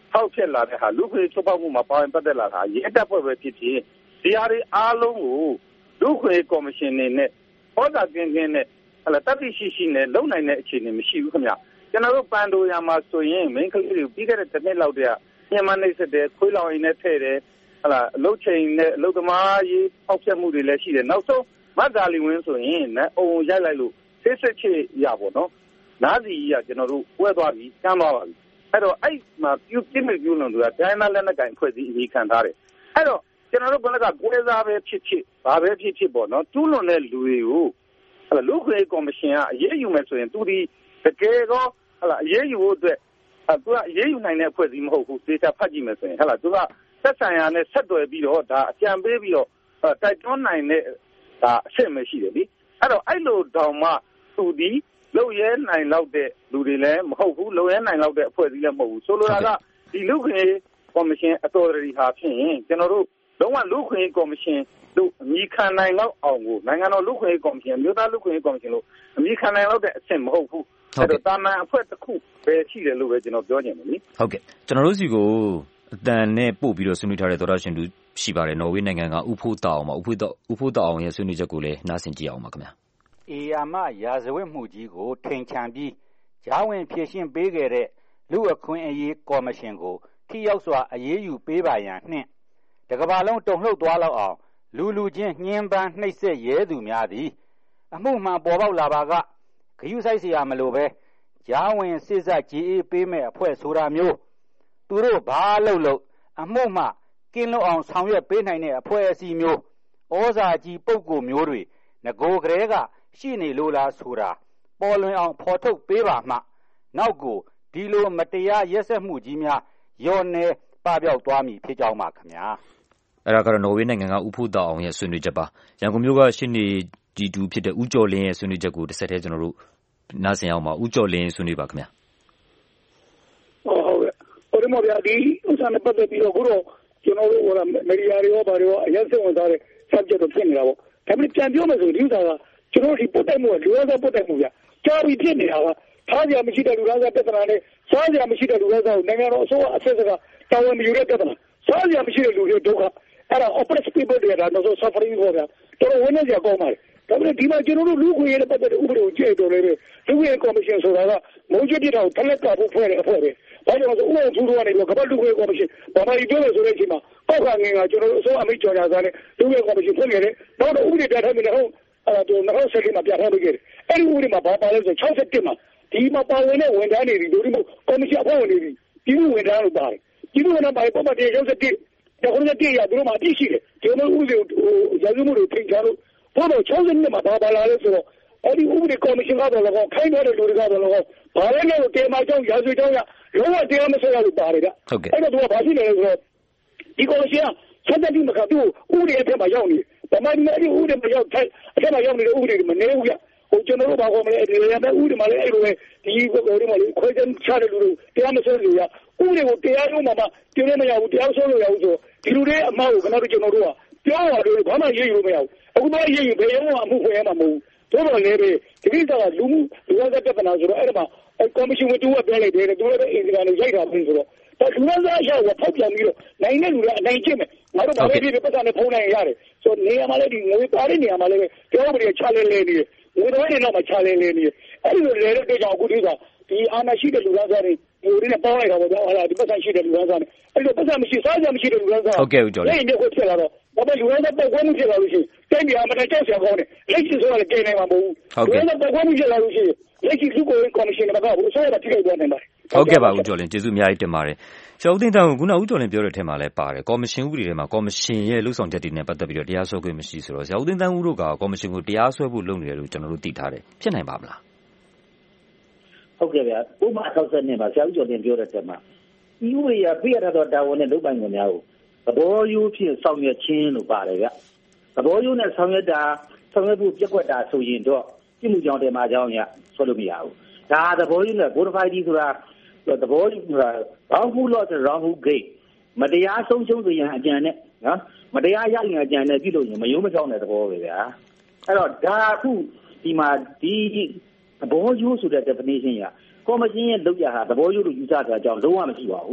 ဖောက်ဖျက်လာတဲ့ဟာလူ့ခွင့်ချိုးဖောက်မှုမှာပါဝင်ပတ်သက်လာတာရဲတပ်ဖွဲ့ပဲဖြစ်ဖြစ်ဒီဟာတွေအားလုံးကိုလူ့ခွင့်ကော်မရှင်နေနဲ့ဟောတာကင်းကင်းနဲ့ဟလာတတိရှိရှိနဲ့လုံနိုင်တဲ့အခြေအနေမရှိဘူးခင်ဗျကျွန်တော်တို့ပန်ဒိုယာမှာဆိုရင်မင်းကလေးတွေပြီးခဲ့တဲ့တစ်နှစ်လောက်တည်းကညမနှိမ့်ဆက်တဲ့ခွေးလောင်ရင်းနဲ့ထည့်တယ်ဟလာအလုတ်ချိန်နဲ့အလုတ်သမားရေးဖောက်ဖျက်မှုတွေလည်းရှိတယ်နောက်ဆုံးမတ်ဂါလီဝင်းဆိုရင်နဲ့အုံရိုက်လိုက်လို့ဆေးစစ်ချေရပါတော့နားစီကြီးကကျွန်တော်တို့ပွဲသွားပြီးကမ်းသွားပါပြီအဲ့တော့အဲ့မှာပြုပြင်းပြပြုလွန်သူကဒိုင်းနာလက်နက်ကင်ဖွဲ့စည်းအရေးခံထားတယ်အဲ့တော့ကျွန်တော်တို့ဘက်ကကိုယ်စားပဲဖြစ်ဖြစ်ဘာပဲဖြစ်ဖြစ်ပေါ့နော်ကျူးလွန်တဲ့လူတွေကိုဟလာလူ့ခွင့်ကော်မရှင်ကအရေးယူမယ်ဆိုရင်သူဒီတကယ်တော့ဟလာအရေးယူဖို့အတွက်သူကအရေးယူနိုင်တဲ့အဖွဲ့အစည်းမဟုတ်ဘူးဒေတာဖတ်ကြည့်မယ်ဆိုရင်ဟလာသူကဆက်ဆံရနဲ့ဆက်သွယ်ပြီးတော့ဒါအကြံပေးပြီးတော့တိုက်တွန်းနိုင်တဲ့ဒါအဆင့်မရှိတယ်လीအဲ့တော့အဲ့လိုတောင်မှသူဒီလုံရဲနိုင်လောက်တဲ့လူတွေလည်းမဟုတ်ဘူးလုံရဲနိုင်လောက်တဲ့အဖွဲ့အစည်းလည်းမဟုတ်ဘူးဆိုလိုတာကဒီလူ့ခွင့်ကော်မရှင်အတော်ရီဟာဖြင့်ကျွန်တော်တို့လုံးဝလူ့ခွင့်ကော်မရှင်တို့အမိခံနိုင်လောက်အောင်ကိုနိုင်ငံတော်လူ့ခွင့်ကော်မရှင်မြို့သားလူ့ခွင့်ကော်မရှင်လို့အမိခံနိုင်လောက်တဲ့အဆင့်မဟုတ်ဘူးအဲ့တော့တာမန်အဖွဲ့တစ်ခုပဲရှိတယ်လို့ပဲကျွန်တော်ပြောချင်တယ်လी ဟုတ်ကဲ့ကျွန်တော်တို့စီကိုအတန်နဲ့ပို့ပြီးတော့ဆွေးနွေးထားတဲ့သောတာရှင်တို့ရှိပါတယ်နော်ဝေးနိုင်ငံကဥဖို့တောင်မှာဥဖို့တောဥဖို့တောင်ရဲ့ဆွေးနွေးချက်ကိုလည်းနားဆင်ကြည့်အောင်ပါခင်ဗျာအေယာမရာဇဝတ်မှုကြီးကိုထိန်ချန်ပြီးဂျားဝင်ဖြည့်ရှင်းပေးခဲ့တဲ့လူအခွင့်အရေးကော်မရှင်ကိုထိရောက်စွာအရေးယူပေးပါရန်နှင့်တကမ္ဘာလုံးတုန်လှုပ်သွားလောက်အောင်လူလူချင်းညှင်းပန်းနှိပ်စက်ရဲသူများသည်အမှုမှန်ပေါ်ပေါက်လာပါကဂယုဆိုင်เสียမလို့ပဲဂျားဝင်စစ်ဆက်ကြီးအေးပေးမဲ့အဖွဲ့ဆိုတာမျိုးသူတို့ဘာလုပ်လို့အမှုမှကင်းလွတ်အောင်ဆောင်ရွက်ပေးနိုင်တဲ့အဖွဲ့အစည်းမျိုးဩဇာကြီးပုဂ္ဂိုလ်မျိုးတွေငကိုကလေးကရှိနေလို့လားဆိုတာပေါ်လွင်အောင်ဖော်ထုတ်ပေးပါမှနောက်ကိုဒီလိုမတရားရက်စက်မှုကြီးများရောနေပပျောက်သွားမည်ဖြစ်ကြောင်းပါခင်ဗျာအဲ့ဒါကတော့နော်ဝေးနိုင်ငံကဥဖို့တောင်ရဲ့ဆွေးနွေးချက်ပါရန်ကုန်မြို့ကရှင်းနေဒီတူဖြစ်တဲ့ဦးကျော်လင်းရဲ့ဆွေးနွေးချက်ကိုတစ်ဆက်တည်းကျွန်တော်တို့နားဆင်အောင်ပါဦးကျော်လင်းဆွေးနွေးပါခင်ဗျာဟုတ်ကဲ့ဟိုဒီမှာဗျာဒီဥစ္စာနဲ့ပတ်သက်ပြီးတော့ခုတော့ကျွန်တော်တို့ဟိုမီဒီယာတွေရောဗာတွေရောအရင်ဆုံးဝင်သွားတဲ့ subject တော့ဖြစ်နေတာပေါ့ဒါပေမဲ့ပြန်ပြောမယ်ဆိုဒီဥစ္စာကကျွန်တော်ဒီပုတ်တိုက်မှုကလူရစားပုတ်တိုက်မှုဗျာကြားပြီးဖြစ်နေတာကထားကြမရှိတဲ့လူရစားပြဿနာနဲ့စားကြမရှိတဲ့လူရစားကိုနိုင်ငံတော်အစိုးရအဆက်ဆက်ကတာဝန်မယူတဲ့ပြဿနာစားကြမရှိတဲ့လူတွေဒုက္ခအဲ့ဒါ oppressed people တွေကတော့ suffering ပေါ့ဗျာတော်တော်ဝန်းနေကြကောင်းပါလေဒါပေမဲ့ဒီမှာကျွန်တော်တို့လူခွင့်ရေးနဲ့ပတ်သက်တဲ့ဥပဒေကိုကြည့်တော်လည်းပဲလူခွင့်ရေးကော်မရှင်ဆိုတာကမုံကျစ်ပြတာကိုထလက်ကဖို့ဖွဲ့တဲ့အဖွဲ့ပဲဘာကြောင့်လဲဆိုဥပဒေထူးထူးကနေပြီးကမ္ဘာလူခွင့်ရေးကော်မရှင်ဘာမှမပြောလို့ဆိုတဲ့အချိန်မှာပောက်ခါငင်ကကျွန်တော်တို့အစိုးရအမိန့်ကြော်ညာစားနဲ့လူခွင့်ရေးကော်မရှင်ဖွဲ့နေတယ်နောက်တော့ဥပဒေပြဋ္ဌာန်းပြီးတော့အဲ့ဒါတော့နောက်ဆက်ပြီးမှပြဋ္ဌာန်းပေးခဲ့တယ်အဲ့ဒီဥပဒေမှာဘာပါလဲဆို၆၁မှာဒီမှာပါဝင်တဲ့ဝန်ထမ်းတွေဒီလိုမျိုးကော်မရှင်အဖွဲ့ဝင်တွေပြည်သူဝန်ထမ်းလို့ပါတယ်ပြည်သူဝန်ထမ်းပိုင်းပုံမှန်တရား၆၁တခုနဲ့တည်းရသူတို့မှအပြည့်ရှိတယ်ကျွန်တော်ဥပဒေဟိုရာဇဝတ်မှုတွေထိန်းထားလို့ဘုတော့၆၂မှာဘာပါလာလဲဆိုတော့အဲ့ဒီဥပဒေကော်မရှင်ကတော့လည်းခိုင်းထားတဲ့လူတွေကတော့လည်းဘာလဲလို့တေမာကြောင့်ရာဇဝတ်ကြောင့်လုံးဝတရားမဆွဲရလို့ပါတယ်ဗျအဲ့တော့သူကဘာရှိလဲဆိုတော့ဒီကော်မရှင်ကဆက်တက်ပြီးမှကသူ့ဥပဒေအထက်မှာရောက်နေတယ်ဗမာပြည်မှာဒီဥပဒေမှာရောက်တဲ့အထက်မှာရောက်နေတဲ့ဥပဒေတွေမနေဘူးဗျဟိုကျွန်တော်တို့ဘာကောမလဲဒီရတဲ့ဥပဒေမှာလည်းအဲ့လိုပဲဒီဟိုဒီမှာလေခွဲချမ်းချတဲ့လူတွေတရားမဆွဲလို့ရဥပဒေကိုတရားရုံးမှာပြင်းနေမရဘူးတရားဆွဲလို့ရဘူးဆိုဒီလူတွေအမှားကိုခဏတော့ကျွန်တော်တို့ကပြောရတယ်ဘာမှရေးယူလို့မရဘူးအခုမှရေးယူဘယ်ရောမှမှုခွင့်ရမှာမဟုတ်ဘူးတို့တော့လည်းပဲဒီကိစ္စကလူမှုလူဝါဒပြဿနာဆိုတော့အဲ့ဒါမှကော်မရှင်ဝင်တူကပြောလိုက်တယ်သူလည်းအင်ဂျင်နီယာကိုရိုက်တာပြင်ဆိုတော့ဒါလူဝါဒအရာကိုဖောက်ပြန်ပြီးတော့နိုင်တဲ့လူတွေအနိုင်ကျင့်မယ်ငါတို့ဘာပဲဖြစ်ဖြစ်ပတ်စံနဲ့ဖုံးနိုင်ရတယ်ဆိုတော့နေရာမှာလည်းဒီငွေပါတဲ့နေရာမှာလည်းပြောပရိချလဲလဲနေတယ်ငွေတော်တွေတော့မချလဲလဲနေတယ်အဲ့ဒီလိုလဲတဲ့ကြောင့်အခုဒီကဒီအာဏာရှိတဲ့လူသားတွေဒီလိုနဲ့ပေါင်းလိုက်တာပေါ့ဗျာဟာဒီပတ်စံရှိတဲ့လူသားတွေအဲ့လိုပတ်စံမရှိစားကြမရှိတဲ့လူသားတွေဟုတ်ကဲ့ဦးကျော်လေးအဲ့ဒီကိုဖြစ်လာတော့ဘာပဲလူသားတွေပေါက်ကွဲမှုဖြစ်လာလို့ရှိရင်တိုင်းပြည်အမှန်တကြောက်ဆရာကောင်းတယ်လက်ရှိဆိုရတဲ့ကိန်းနိုင်မှာမဟုတ်ဘူးလူသားတွေပေါက်ကွဲမှုဖြစ်လာလို့ရှိရင်လက်ရှိလူကိုကော်မရှင်ကဘာလို့ဆိုရတာထိခိုက်သွားနိုင်ပါဟုတ်ကဲ့ပါဦးကျော်လင်းကျေးဇူးအများကြီးတင်ပါတယ်ဆရာဦးသိန်းတန်းကခုနဦးကျော်လင်းပြောတဲ့ထဲမှာလည်းပါတယ်ကော်မရှင်ဥပဒေထဲမှာကော်မရှင်ရဲ့လှုပ်ဆောင်ချက်တွေနဲ့ပတ်သက်ပြီးတော့တရားစွဲခွင့်မရှိဆိုတော့ဆရာဦးသိန်းတန်းဦးတို့ကကော်မရှင်ကိုတရားစွဲဖို့လုပ်နေတယ်လို့ကျွန်တော်တို့သိထားတယ်ဖြစ်နိုင်ပါမလားဟုတ်ကဲ့ဗျာဥပမာ၆၂မှာဆရာဦးကျော်လင်းပြောတဲ့ထဲမှာဒီဥပဒေကပြရတဲ့တာဝန်နဲ့လုပ်ပိုင်ခွင့်များကိုသဘောရိုးဖြင့်ဆောင်ရွက်ခြင်းလို့ပါတယ်ဗျသဘောရိုးနဲ့ဆောင်ရွက်တာဆောင်ရွက်ဖို့ပြက်ကွက်တာဆိုရင်တော့ပြည်မှုကြောင့်တယ်မှာကြောင့်ရဆွဲလို့မရဘူးဒါသဘောရိုးနဲ့ codified ဆိုတာသဘောရိုးဆိုတာ wrongful law ဆို wrongful gain မတရားဆုံးရှုံးစေရန်အကြံနဲ့နော်မတရားရရင်အကြံနဲ့ပြုလို့ရင်မယုံမကြောက်တဲ့သဘောပဲဗျာအဲ့တော့ဒါအခုဒီမှာဒီသဘောရိုးဆိုတဲ့ definition ရကော်မရှင်ရဲ့လုပ်ရဟာသဘောရိုးလို့ယူဆတာကြောင့်လုံးဝမရှိပါဘူး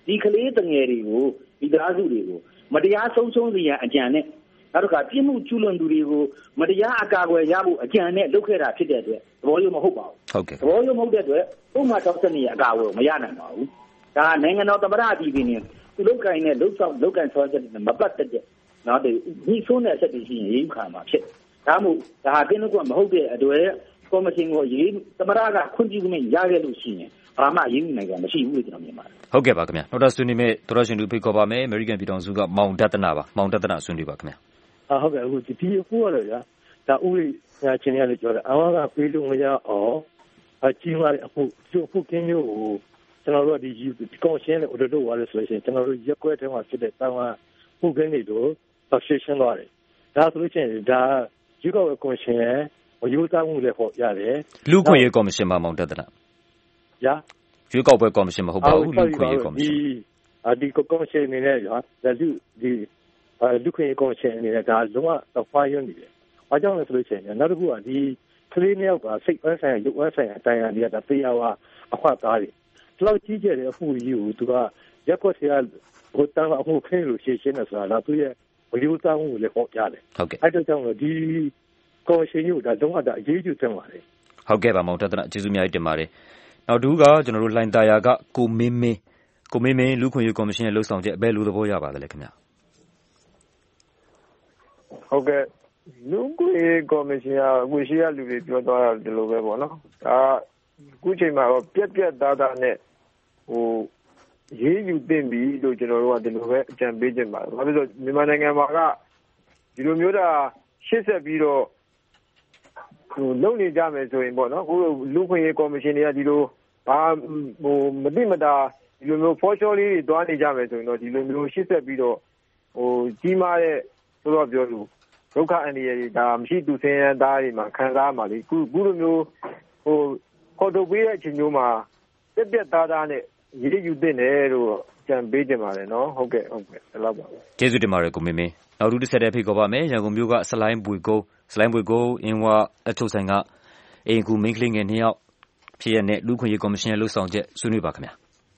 ဒီကလေးတငယ်တွေကိုဒီသားစုတွေကိုမတရားဆုံးရှုံးစေရန်အကြံနဲ့နောက်တစ်ခါပြစ်မှုကျူးလွန်သူတွေကိုမတရားအကာအကွယ်ရဖို့အကြံနဲ့လုပ်ခဲ့တာဖြစ်တဲ့အတွက်သဘောရိုးမဟုတ်ပါဘူးဟုတ်ကဲ့သဘောရိုးမဟုတ်တဲ့အတွက်ဥပမာ၆၂ရဲ့အကာအကွယ်မရနိုင်ပါဘူးဒါနိုင်ငံတော်သမ္မတအပြည်ပြည်နဲ့သူလုတ်ကိုင်းနဲ့လုတ်ဆောင်လုတ်ကိုင်းဆောချက်နဲ့မပတ်သက်တဲ့နော်ဒီဒီဆိုးတဲ့အချက်တွေရှိရင်ရေးခံမှာဖြစ်ဒါမှမဟုတ်ဒါဟာတင်းလို့ကမဟုတ်တဲ့အတွက်ကော်မရှင်ကိုရေးသမ္မတကခွင့်ပြုခွင့်ရခဲ့လို့ရှိရင်ဘာမှရေးနိုင်ကြမရှိဘူးလို့ကျွန်တော်မြင်ပါတယ်ဟုတ်ကဲ့ပါခင်ဗျာနောက်တော့ဆွေးနွေးမဲ့သောရရှင်တို့ဖိတ်ခေါ်ပါမယ်အမေရိကန်ပြည်ထောင်စုကမောင်ဒသနာပါမောင်ဒသနာဆွေးနွေးပါခင်ဗျာအာဟုတ်ကဲ့အခုဒီဒီအခုကတော့ဗျာဒါဥရိဆရာချင်းရလို့ပြောတယ်အဝါကပေးလို့မရအောင်အကြီးမားတဲ့အဖို့ကျိုးဖို့ကင်းမျိုးကိုကျွန်တော်တို့ဒီဒီကော်ရှင်းနဲ့ audit လုပ်ရလို့ဆိုလို့ရှိရင်ကျွန်တော်တို့ရက်ကွက်ထဲမှာဖြစ်တဲ့တောင်းဟာဖို့ကင်းတွေတို့ subscription သွားတယ်ဒါဆိုလို့ရှိရင်ဒါယူကောကော်ရှင်းရဲ့ဝယူသားမှုလည်းဟောရတယ်လူခွင့်ရေးကော်မရှင်မှာမောင်တက်တနာညာယူကောပွဲကော်မရှင်မဟုတ်ပါဘူးလူခွင့်ရေးကော်မရှင်ဒီအဒီကော်မရှင်နေနဲ့ညာဒါလူဒီလူခွင့်ရေးကော်မရှင်အနေနဲ့ဒါလုံးဝတော့ဖားရနေတယ်ဘာကြောင့်လဲဆိုလို့ရှိရင်နောက်တစ်ခုကဒီကလေးနှစ်ယောက်ကစိတ်ဝမ်းဆိုင်ရာရုပ်ဝမ်းဆိုင်ရာအတိုင်းအရာတွေကတရားဝအခွတ်သားတွေဒီလောက်ကြီးကျယ်တဲ့အမှုကြီးကိုသူကရက်ကွက်တွေကဟိုတန်းအမှုခင်းလို့ရှင်းရှင်းနေဆိုတာသူရဲ့ဝိုးသားမှုလည်းဟောပြတယ်ဟုတ်ကဲ့အဲ့တော့ကြောင့်ဒီကော်ရှင်ကြီးကဒါလုံးဝဒါအရေးကြီးတင်ပါတယ်ဟုတ်ကဲ့ပါမောင်တသနာကျေးဇူးများတင်ပါတယ်နောက်တူကကျွန်တော်တို့လှိုင်သာယာကကိုမင်းမင်းကိုမင်းမင်းလူခွင့်ရေးကော်မရှင်ရဲ့လှုပ်ဆောင်ချက်အဘယ်လိုသဘောရပါသလဲခင်ဗျာဟုတ်ကဲ့လူခွင့်ရေးကော်မရှင်ကအခုရှိရလူတွေပြောသွားတာဒီလိုပဲပေါ့နော်ဒါအခုချိန်မှာတော့ပြက်ပြက်သားသားနဲ့ဟိုရေးယူတင်ပြီလို့ကျွန်တော်တို့ကဒီလိုပဲအကြံပေးခြင်းပါတယ်ဘာဖြစ်လို့မြန်မာနိုင်ငံမှာကဒီလိုမျိုးတာရှေ့ဆက်ပြီးတော့ဟိုလုပ်နေကြမယ်ဆိုရင်ပေါ့နော်အခုလူခွင့်ရေးကော်မရှင်တွေကဒီလိုဘာဟိုမတိမတာဒီလိုမျိုးဖော်ချော်လေးတွေတွားနေကြမယ်ဆိုရင်တော့ဒီလိုမျိုးရှေ့ဆက်ပြီးတော့ဟိုကြီးမားတဲ့ဆိုတော့ပြောလို့ဒုက္ခအန္တရာယ်တွေဒါမရှိသူစင်းရသားတွေမှာခံစားမှာလေခုခုလိုမျိုးဟိုခေါ်ထုတ်ပေးတဲ့အချိန်မျိုးမှာပြက်ပြက်သားသားနဲ့ရေးယူတင်တယ်လို့ကြံပေးကြပါတယ်နော်ဟုတ်ကဲ့ဟုတ်ကဲ့ဒီလောက်ပါပဲကျေးဇူးတင်ပါတယ်ကိုမင်းမင်းနောက်တူတစ်ဆက်တည်းဖိတ်ခေါ်ပါမယ်ရန်ကုန်မြို့ကစလိုင်းပွေကုန်းစလိုင်းပွေကုန်းအင်းဝအထုပ်ဆိုင်ကအိမ်ကူမင်းကလေးငယ်နှစ်ယောက်ဖြစ်ရတဲ့လူခွင့်ရေးကော်မရှင်ရဲ့လှုပ်ဆောင်ချက်ဆွေးနွေးပါခင်ဗျာ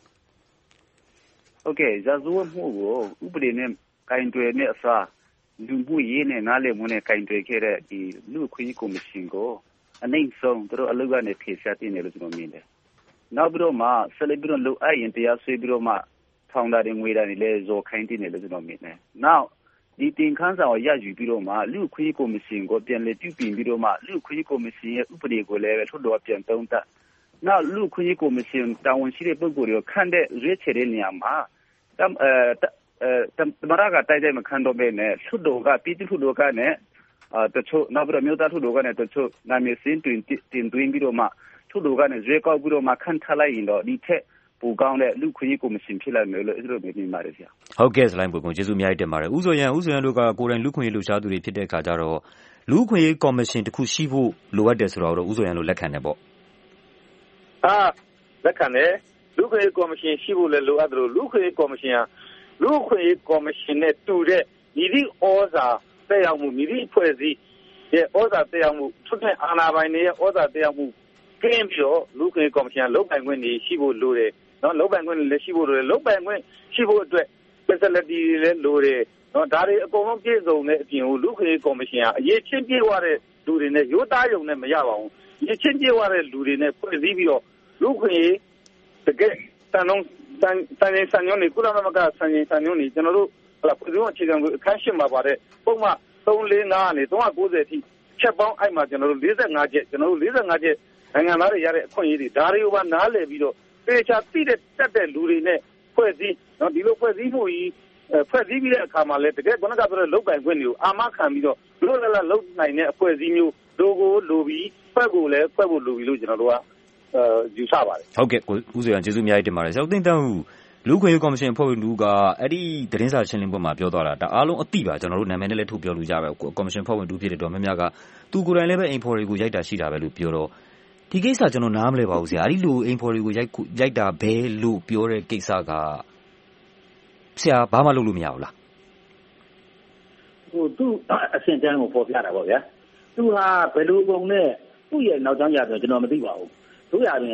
ဟုတ်ကဲ့ဇာဇဝတ်မှုကိုဥပဒေနဲ့ကင်တွယ်နဲ့အစားလူမှုရေးနဲ့နားလည်မှုနဲ့ကင်တွယ်ခဲ့တဲ့ဒီလူခွင့်ရေးကော်မရှင်ကိုအနိုင်ဆုံးသူတို့အလုပ်ကနေဖြေရှာတင်တယ်လို့ကျွန်တော်မြင်တယ်နောက်ပြီးတော့မှဆက်လက်ပြီးတော့လုပ်အပ်ရင်တရားစွဲပြီးတော့မှထောင်တာတွေငွေတာတွေလည်းဇော်ခိုင်းတင်တယ်လို့ကျွန်တော်မြင်တယ်နောက်ဒီတင်ခန်းစာကိုရယူပြီးတော့မှလူခွင့်ရေးကော်မရှင်ကိုပြန်လည်ပြုပြင်ပြီးတော့မှလူခွင့်ရေးကော်မရှင်ရဲ့ဥပဒေကိုလည်းထုတ်တော်ပြန်သုံးသပ်နောက်လူခွင့်ရေးကော်မရှင်တာဝန်ရှိတဲ့ပုဂ္ဂိုလ်တွေကိုခန့်တဲ့ရွေးချယ်တဲ့နေရာမှာတမ်အဲတမ်မရကတိုက်တဲ့မခန့်တော့ဘဲနဲ့ထုတ်တော်ကပြည်သူ့ထုတ်တော်ကနဲ့အာတချို့နောက်ပြီးတော့မြို့သားထုတ်တော်ကနဲ့တချို့နာမည်စင်းတွင်တင်သွင်းပြီးတော့မှထုတ်တော်ကနဲ့ရွေးကောက်ပြီးတော့မှခန့်ထားလိုက်ရင်တော့ဒီထက်ပိုကောင်းတဲ့လူခွင့်ရေးကော်မရှင်ဖြစ်လာမယ်လို့အဲ့လိုမြင်ပါတယ်ဆရာဟုတ်ကဲ့စလိုင်းပွေကုန်းကျေးဇူးအများကြီးတင်ပါတယ်ဦးစောရန်ဦးစောရန်တို့ကကိုယ်တိုင်လူခွင့်ရေးလှုပ်ရှားသူတွေဖြစ်တဲ့အခါကျတော့လူခွင့်ရေးကော်မရှင်တစ်ခုရှိဖို့လိုအပ်တယ်ဆိုတော့ဦးစောရန်တို့လက်ခံတယ်ပေါ့အာလက်ခံတယ်လူခွင့်ရေးကော်မရှင်ရှိဖို့လည်းလိုအပ်တယ်လို့လူခွင့်ရေးကော်မရှင်ဟာလူခွင့်ရေးကော်မရှင်နဲ့တူတဲ့ညီသည့်ဩဇာတက်ရောက်မှုညီသည့်အဖွဲ့အစည်းရဲ့ဩဇာတက်ရောက်မှုသူတဲ့အာဏာပိုင်တွေရဲ့ဩဇာတက်ရောက်မှုကင်းပြီးတော့လူခွင့်ရေးကော်မရှင်ကလုပ်ပိုင်ခွင့်တွေရှိဖို့လိုတယ်နော်လုပ်ပိုင်ခွင့်လည်းရှိဖို့လိုတယ်လုပ်ပိုင်ခွင့်ရှိဖို့အတွက် facility တွေလည်းလိုတယ်နော်ဒါတွေအကုန်လုံးပြည့်စုံတဲ့အပြင်ကိုလူခွင့်ရေးကော်မရှင်ကအရေးချင်းပြေဝတဲ့လူတွေနဲ့ရိုးသားရုံနဲ့မရပါဘူးအရေးချင်းပြေဝတဲ့လူတွေနဲ့ဖွဲ့စည်းပြီးတော့လူခွင့်ရေးတကယ်တန်လုံးတန်တန်ရင်ဆန်ညွန်းနေကုလသမဂ္ဂဆန်ရင်ဆန်ညွန်းနေကျွန်တော်တို့ဟလာပြည်သူ့အခြေခံကိုအခန်းရှင်းမှာပါတဲ့ပုံမှန်သုံးလေးငါးကနေသုံး၉၀အထိချက်ပေါင်းအဲ့မှာကျွန်တော်တို့၄၅ချက်ကျွန်တော်တို့၄၅ချက်နိုင်ငံသားတွေရတဲ့အခွင့်အရေးတွေဒါတွေကိုပါနားလည်ပြီးတော့ပေချာသိတဲ့တက်တဲ့လူတွေနဲ့ဖွဲ့စည်းနော်ဒီလိုဖွဲ့စည်းမှုကြီးဖွဲ့စည်းပြီးတဲ့အခါမှာလည်းတကယ်ခုနကပြောတဲ့လုပ်ပိုင်ခွင့်တွေကိုအာမခံပြီးတော့လူလလလုပ်နိုင်တဲ့အဖွဲ့အစည်းမျိုးလိုကိုလိုပြီးဖွဲ့ကိုလည်းဖွဲ့ဖို့လိုပြီးလို့ကျွန်တော်တို့ကအဲယူဆပါတယ်ဟုတ်ကဲ့ကိုဦးစေရန်ကျေးဇူးအများကြီးတင်ပါတယ်ဆရာဦးသိန်းတန်းဦးလူခွင့်ရေးကော်မရှင်အဖွဲ့ဝင်လူကအဲ့ဒီသတင်းစာရှင်းလင်းပွဲမှာပြောသွားတာဒါအားလုံးအသိပါကျွန်တော်တို့နာမည်နဲ့လည်းထုတ်ပြောလို့ကြပါကော်မရှင်အဖွဲ့ဝင်လူဖြစ်တဲ့တော်များများကသူကိုယ်တိုင်လည်းပဲအိမ်ဖော်တွေကိုရိုက်တာရှိတာပဲလို့ပြောတော့ဒီကိစ္စကျွန်တော်နားမလဲပါဘူးဆရာအဲ့ဒီလိုအိမ်ဖော်တွေကိုရိုက်ရိုက်တာဘဲလို့ပြောတဲ့ကိစ္စကဆရာဘာမှလုပ်လို့မရဘူးလားဟိုသူ့အဆင့်တန်းကိုပေါ်ပြတာပေါ့ဗျာသူဟာဘယ်လိုပုံနဲ့သူ့ရဲ့နောက်ကြောင်းရဆိုကျွန်တော်မသိပါဘူးတို့ရရင်အဲ့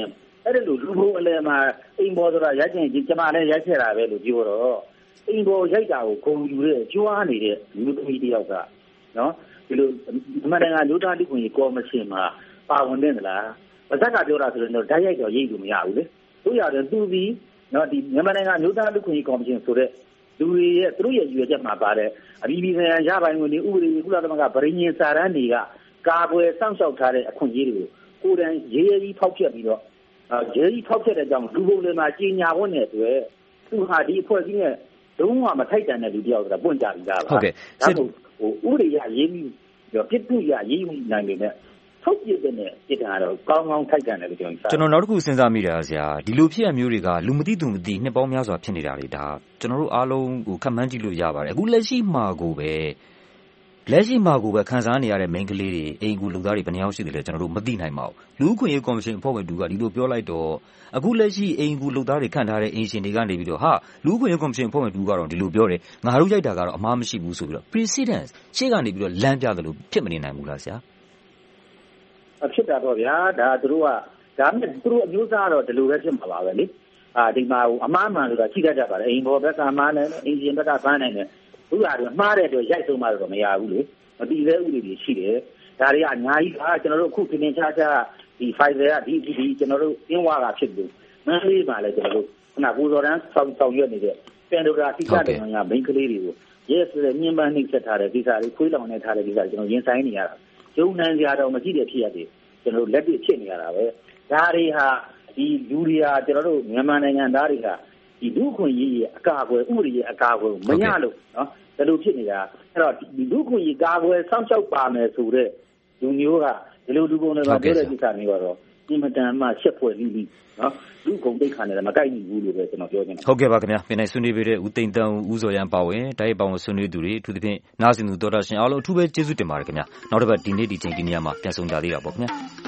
အဲ့ဒါလို့လူဘုံအလဲမှာအိမ်ပေါ်ဆိုတာရိုက်ချင်ကြီးကျမလည်းရိုက်ခဲ့တာပဲလို့ပြောတော့အိမ်ပေါ်ရိုက်တာကိုဂုံယူတဲ့ကြွားနေတဲ့လူသမီးတယောက်ကနော်ဒီလိုအမှန်တကယ်လူသားလူခွင့်ရေးကော်မရှင်မှာပါဝင်နေသလားဗဇက်ကပြောတာဆိုတော့ဓာတ်ရိုက်တော့ရိတ်လို့မရဘူးလေတို့ရတယ်သူဒီနော်ဒီမြန်မာနိုင်ငံလူသားလူခွင့်ရေးကော်မရှင်ဆိုတဲ့လူတွေရဲ့သူတို့ရဲ့ရည်ရွယ်ချက်မှာပါတဲ့အပြည်ပြည်ဆိုင်ရာရပိုင်ခွင့်တွေဥပဒေကုလသမဂ္ဂဗြိဉ္ဉ်စာတမ်းတွေကကာကွယ်စောင့်ရှောက်ထားတဲ့အခွင့်အရေးတွေကိုကိုယ်တိုင်ရေးရေးဖောက်ပြပြီးတော့ရေးရေးဖောက်ပြတဲ့အကြောင်းလူပုံတွေမှာကြီးညာဖို့နဲ့အတွက်သူဟာဒီအဖွဲ့အစည်းနဲ့လုံးဝမထိုက်တန်တဲ့လူတယောက်ဆိုတာပွင့်ကြပြီးသားပါဟုတ်ကဲ့ဒါဆိုဟိုဥပဒေရရေးပြီးတော့ပြစ်မှုရရေးယူနိုင်နေတယ်ထုတ်ပြတဲ့နဲ့ပြစ်တာတော့ကောင်းကောင်းထိုက်တန်တယ်လို့ကျွန်တော်ကျွန်တော်နောက်တစ်ခုစဉ်းစားမိတာဆရာဒီလိုဖြစ်ရမျိုးတွေကလူမသိသူမသိနှစ်ပေါင်းများစွာဖြစ်နေတာတွေဒါကျွန်တော်တို့အားလုံးကိုခက်မှန်းကြည့်လို့ရပါတယ်အခုလက်ရှိမှာကိုပဲလက်ရှိမှာကိုပဲခန်းစားနေရတဲ့ main ကလေးတွေအိမ်ကူလူသားတွေဘယ်နှယောက်ရှိတယ်လဲကျွန်တော်တို့မသိနိုင်ပါဘူးလူ့ခွင့်ရေးကော်မရှင်အဖွဲ့ဝင်တူကဒီလိုပြောလိုက်တော့အခုလက်ရှိအိမ်ကူလူသားတွေခန့်ထားတဲ့အိမ်ရှင်တွေကနေပြီးတော့ဟာလူ့ခွင့်ရေးကော်မရှင်အဖွဲ့ဝင်တူကတော့ဒီလိုပြောတယ်ငါတို့ရိုက်တာကတော့အမှားမရှိဘူးဆိုပြီးတော့ precedence ရှေ့ကနေပြီးတော့လမ်းပြတယ်လို့ဖြစ်မနေနိုင်ဘူးလားဆရာဖြစ်တာတော့ဗျာဒါသူတို့ကဒါနဲ့သူတို့အမျိုးသားတော့ဒီလိုပဲဖြစ်မှာပါပဲလေအာဒီမှာအမှားမှန်လို့တော့ရှိတတ်ကြပါတယ်အိမ်ဘောဘက်ကမှားနေတယ်အိမ်ရှင်ဘက်ကပန်းနိုင်တယ်သူကတွေမှားတဲ့အတွက်ရိုက်ဆုံးမှတော့မရဘူးလေမတည်သေးဥပဒေတွေရှိတယ်ဒါတွေကအများကြီးပါကျွန်တော်တို့အခုပြင်ချာချာဒီ Pfizer ကဒီဒီကျွန်တော်တို့အင်းဝါကဖြစ်လို့မန်းလေးပါလေကျွန်တော်တို့ခုနကကိုစော်တန်းဆောင်ဆောင်ရွက်နေတဲ့ပန်ဒိုရာတိကျတဲ့နိုင်ငံမိန်းကလေးတွေကိုရဲစတဲ့မြင်းပန်းနှိပ်စက်ထားတဲ့ဒီစားတွေခွေးလောင်နေထားတဲ့ဒီစားကျွန်တော်ရင်ဆိုင်နေရတာကျုံနိုင်ကြတော့မရှိတဲ့ဖြစ်ရတယ်ကျွန်တော်လက်တွေ့ဖြစ်နေရတာပဲဒါတွေဟာဒီလူတွေဟာကျွန်တော်တို့မြန်မာနိုင်ငံသားတွေကဒီလူခွင့်ရေးရဲ့အကာအကွယ်ဥပဒေရဲ့အကာအကွယ်မရလို့နော်ဒါလိုဖြစ်နေတာအဲ့တော့ဒီလူခွင့်ရေးကာကွယ်စောင့်ရှောက်ပါမယ်ဆိုတဲ့လူမျိုးကဒီလိုလူပုံတွေမှာပြောတဲ့ကိစ္စမျိုးကတော့ဒီမတန်မှရှက်ဖွယ်ပြီးပြီးနော်လူကုန်တိတ်ခါနေတယ်မကိုက်နိုင်ဘူးလို့ပဲကျွန်တော်ပြောချင်တယ်ဟုတ်ကဲ့ပါခင်ဗျာပြင်နိုင်ဆွေးနွေးပေးတဲ့ဦးသိန်းတန်းဦးစောရန်ပါဝင်တိုက်ရိုက်ပါဝင်ဆွေးနွေးသူတွေအထူးသဖြင့်နားဆင်သူတော်တာရှင်အားလုံးအထူးပဲကျေးဇူးတင်ပါတယ်ခင်ဗျာနောက်တစ်ပတ်ဒီနေ့ဒီချိန်ဒီနေရာမှာပြန်ဆုံကြသေးတာပေါ့ခင်ဗျာ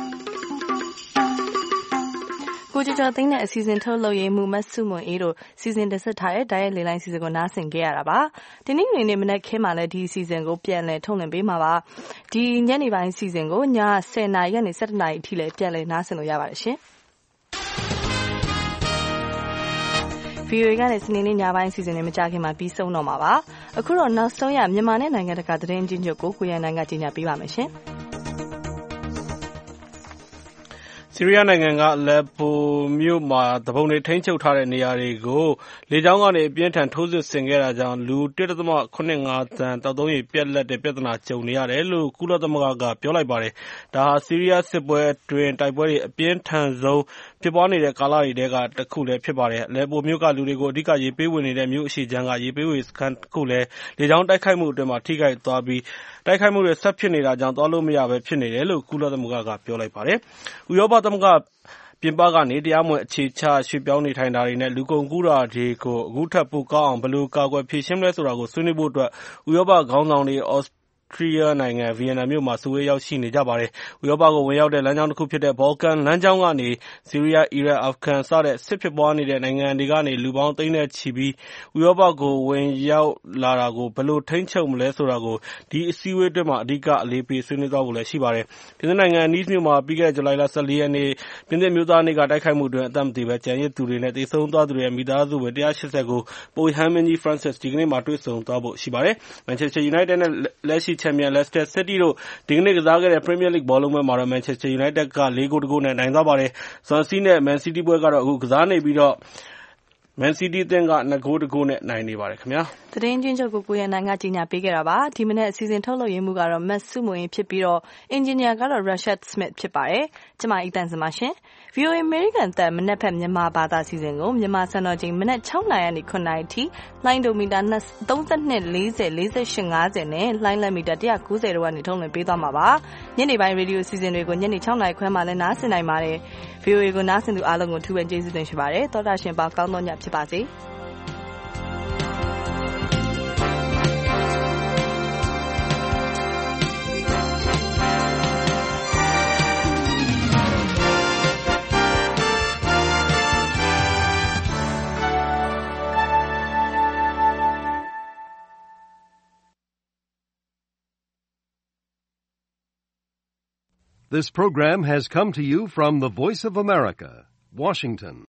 ကိုကျော်ကျော်သိန်းနဲ့အစီအစဉ်ထုတ်လုပ်ရေးမှူးမဆုမွန်အေးတို့စီစဉ်တင်ဆက်ထားတဲ့တိုက်ရိုက်လေလိုင်းစီစဉ်ကိုနားဆင်ခဲ့ရတာပါဒီနေ့နေ့နေ့မနက်ခင်းမှာလည်းဒီစီစဉ်ကိုပြန်လည်ထုတ်လွှင့်ပေးမှာပါဒီညနေပိုင်းစီစဉ်ကိုညဆယ်နာရီကနေဆယ်တစ်နာရီအထိလည်းပြန်လည်နားဆင်လို့ရပါတယ်ရှင် ဗီအိုအေ ကနေစနေနေ့ညပိုင်းစီစဉ်နေမကြခင်မှာပြီးဆုံးတော့မှာပါအခုတော့နောက်ဆုံးရမြန်မာနဲ့နိုင်ငံတကာသတင်းချင်းချုပ်ကိုကိုရန်နိုင်ကကြီးညာပေးပါမယ်ရှင်ဆီးရီးယားနိုင်ငံကအလက်ပိုမြို့မှာတပုံတွေထိန်းချုပ်ထားတဲ့နေရာတွေကိုလေကြောင်းကနေအပြင်းထန်ထိုးစစ်ဆင်ခဲ့တာကြောင့်လူ တစ်ဒသမခုနှစ်ငါး သန်းသောက်သုံးရေပြတ်လတ်တဲ့ပြဿနာကြုံနေရတယ်လို့ကုလသမဂ္ဂကပြောလိုက်ပါတယ်။ဒါဟာဆီးရီးယားစစ်ပွဲအတွင်းတိုက်ပွဲတွေအပြင်းထန်ဆုံးဖြစ်ပွားနေတဲ့ကာလတွေထဲကတစ်ခုလည်းဖြစ်ပါတယ်။အလက်ပိုမြို့ကလူတွေကိုအဓိကရေပေးဝေနေတဲ့မြို့အရှေ့ခြမ်းကရေပေးဝေစခန်းတစ်ခုလည်းလေကြောင်းတိုက်ခိုက်မှုအတွင်းမှာထိခိုက်သွားပြီးတိုက်ခိုက်မှုတွေဆက်ဖြစ်နေတာကြောင့်သွားလို့မရဘဲဖြစ်နေတယ်လို့ကုလသမဂ္ဂကပြောလိုက်ပါတယ်။ဥရောပသမဂ္ဂပြင်ပကနေတရားမဝင်အခြေချရွှေ့ပြောင်းနေထိုင်တာတွေနဲ့လူကုန်ကူးတာတွေကိုအခုထပ်ပိုကောင်းအောင်ဘယ်လိုကာကွယ်ဖြေရှင်းမလဲဆိုတာကိုဆွေးနွေးဖို့အတွက်ဥရောပခေါင်းဆောင်တွေဩစတြီးယားနိုင်ငံဗီယက်နမ်မြို့မှာစုဝေးရောက်ရှိနေကြပါတယ်။ဥရောပကိုဝင်ရောက်တဲ့လမ်းကြောင်းတစ်ခုဖြစ်တဲ့ဘော်ကန်လမ်းကြောင်းကနေဆီးရီးယား၊အီရတ်၊အာဖဂန်စတဲ့စစ်ဖြစ်ပွားနေတဲ့နိုင်ငံတွေကနေလူပေါင်းသိန်းနဲ့ချီပြီးဥရောပကိုဝင်ရောက်လာတာကိုဘယ်လိုထိန်းချုပ်မလဲဆိုတာကိုဒီအစည်းအဝေးအတွင်းမှာအဓိကအလေးပေးဆွေးနွေးသွားဖို့လည်းရှိပါတယ်။ပြင်သစ်နိုင်ငံနီးစ်မြို့မှာပြီးခဲ့တဲ့ဇူလိုင်လ ၁၄ ရက်နေ့ပြင်သစ်မျိုးသားနေ့ကတိုက်ခိုက်မှုအတွင်းအသက်မသေဘဲကျန်ရစ်သူတွေနဲ့သေဆုံးသွားသူတွေရဲ့မိသားစုဝင် တစ်ရာရှစ်ဆယ်ကိုပုပ်ရဟန်းမင်းကြီး Francis ဒီကနေ့မှာတွေ့ဆုံသွားဖို့ရှိပါတယ်။ Manchester United နဲ့လက်ရှိချန်ပီယံ Leicester City တို့ဒီကနေ့ကစားခဲ့တဲ့ Premier League ဘောလုံးပွဲမှာတော့ Manchester United ကလေးဂိုးတစ်ဂိုးနဲ့နိုင်သွားပါတယ်။ Swansea နဲ့ Man City ပွဲကတော့အခုကစားနေပြီးတော့ Man City အသင်းကနှစ်ဂိုးတစ်ဂိုးနဲ့နိုင်နေပါတယ်ခင်ဗျာ။သတင်းချင်းချုပ်ကိုကိုရန်နိုင်ကကြီးညာပေးခဲ့တာပါ။ဒီမနေ့အစီအစဉ်ထုတ်လုပ်ရေးမှုကတော့မတ်စုမွင်ဖြစ်ပြီးတော့အင်ဂျင်နီယာကတော့ Rashad Smith ဖြစ်ပါတယ်။ကျမအီတန်စမရှင်။ ဗီအိုအေ American အသံမနက်ဖြန်မြန်မာဘာသာစီစဉ်ကိုမြန်မာစံတော်ချိန်မနက်၆နာရီကနေခုနှစ်နာရီထိလိုင်းဒိုမီတာသုံး၂ လေး၀ ၄၈ ၅၀နဲ့လိုင်းလမီတာ၁၉၀တို့ကနေထုတ်လွှင့်ပေးသွားမှာပါ။ညနေပိုင်းရေဒီယိုစီစဉ်တွေကိုညနေ၆နာရီခွဲမှလည်းနားဆင်နိုင်ပါတယ်။ ဗီအိုအေကိုနားဆင်သူအားလုံးကိုထူးပဲကျေးဇူးတင်ရှိပါတယ်။သောတာရှင်ပေါကောင်းသောညဖြစ်ပါစေ။ This program has come to you from the Voice of America, Washington.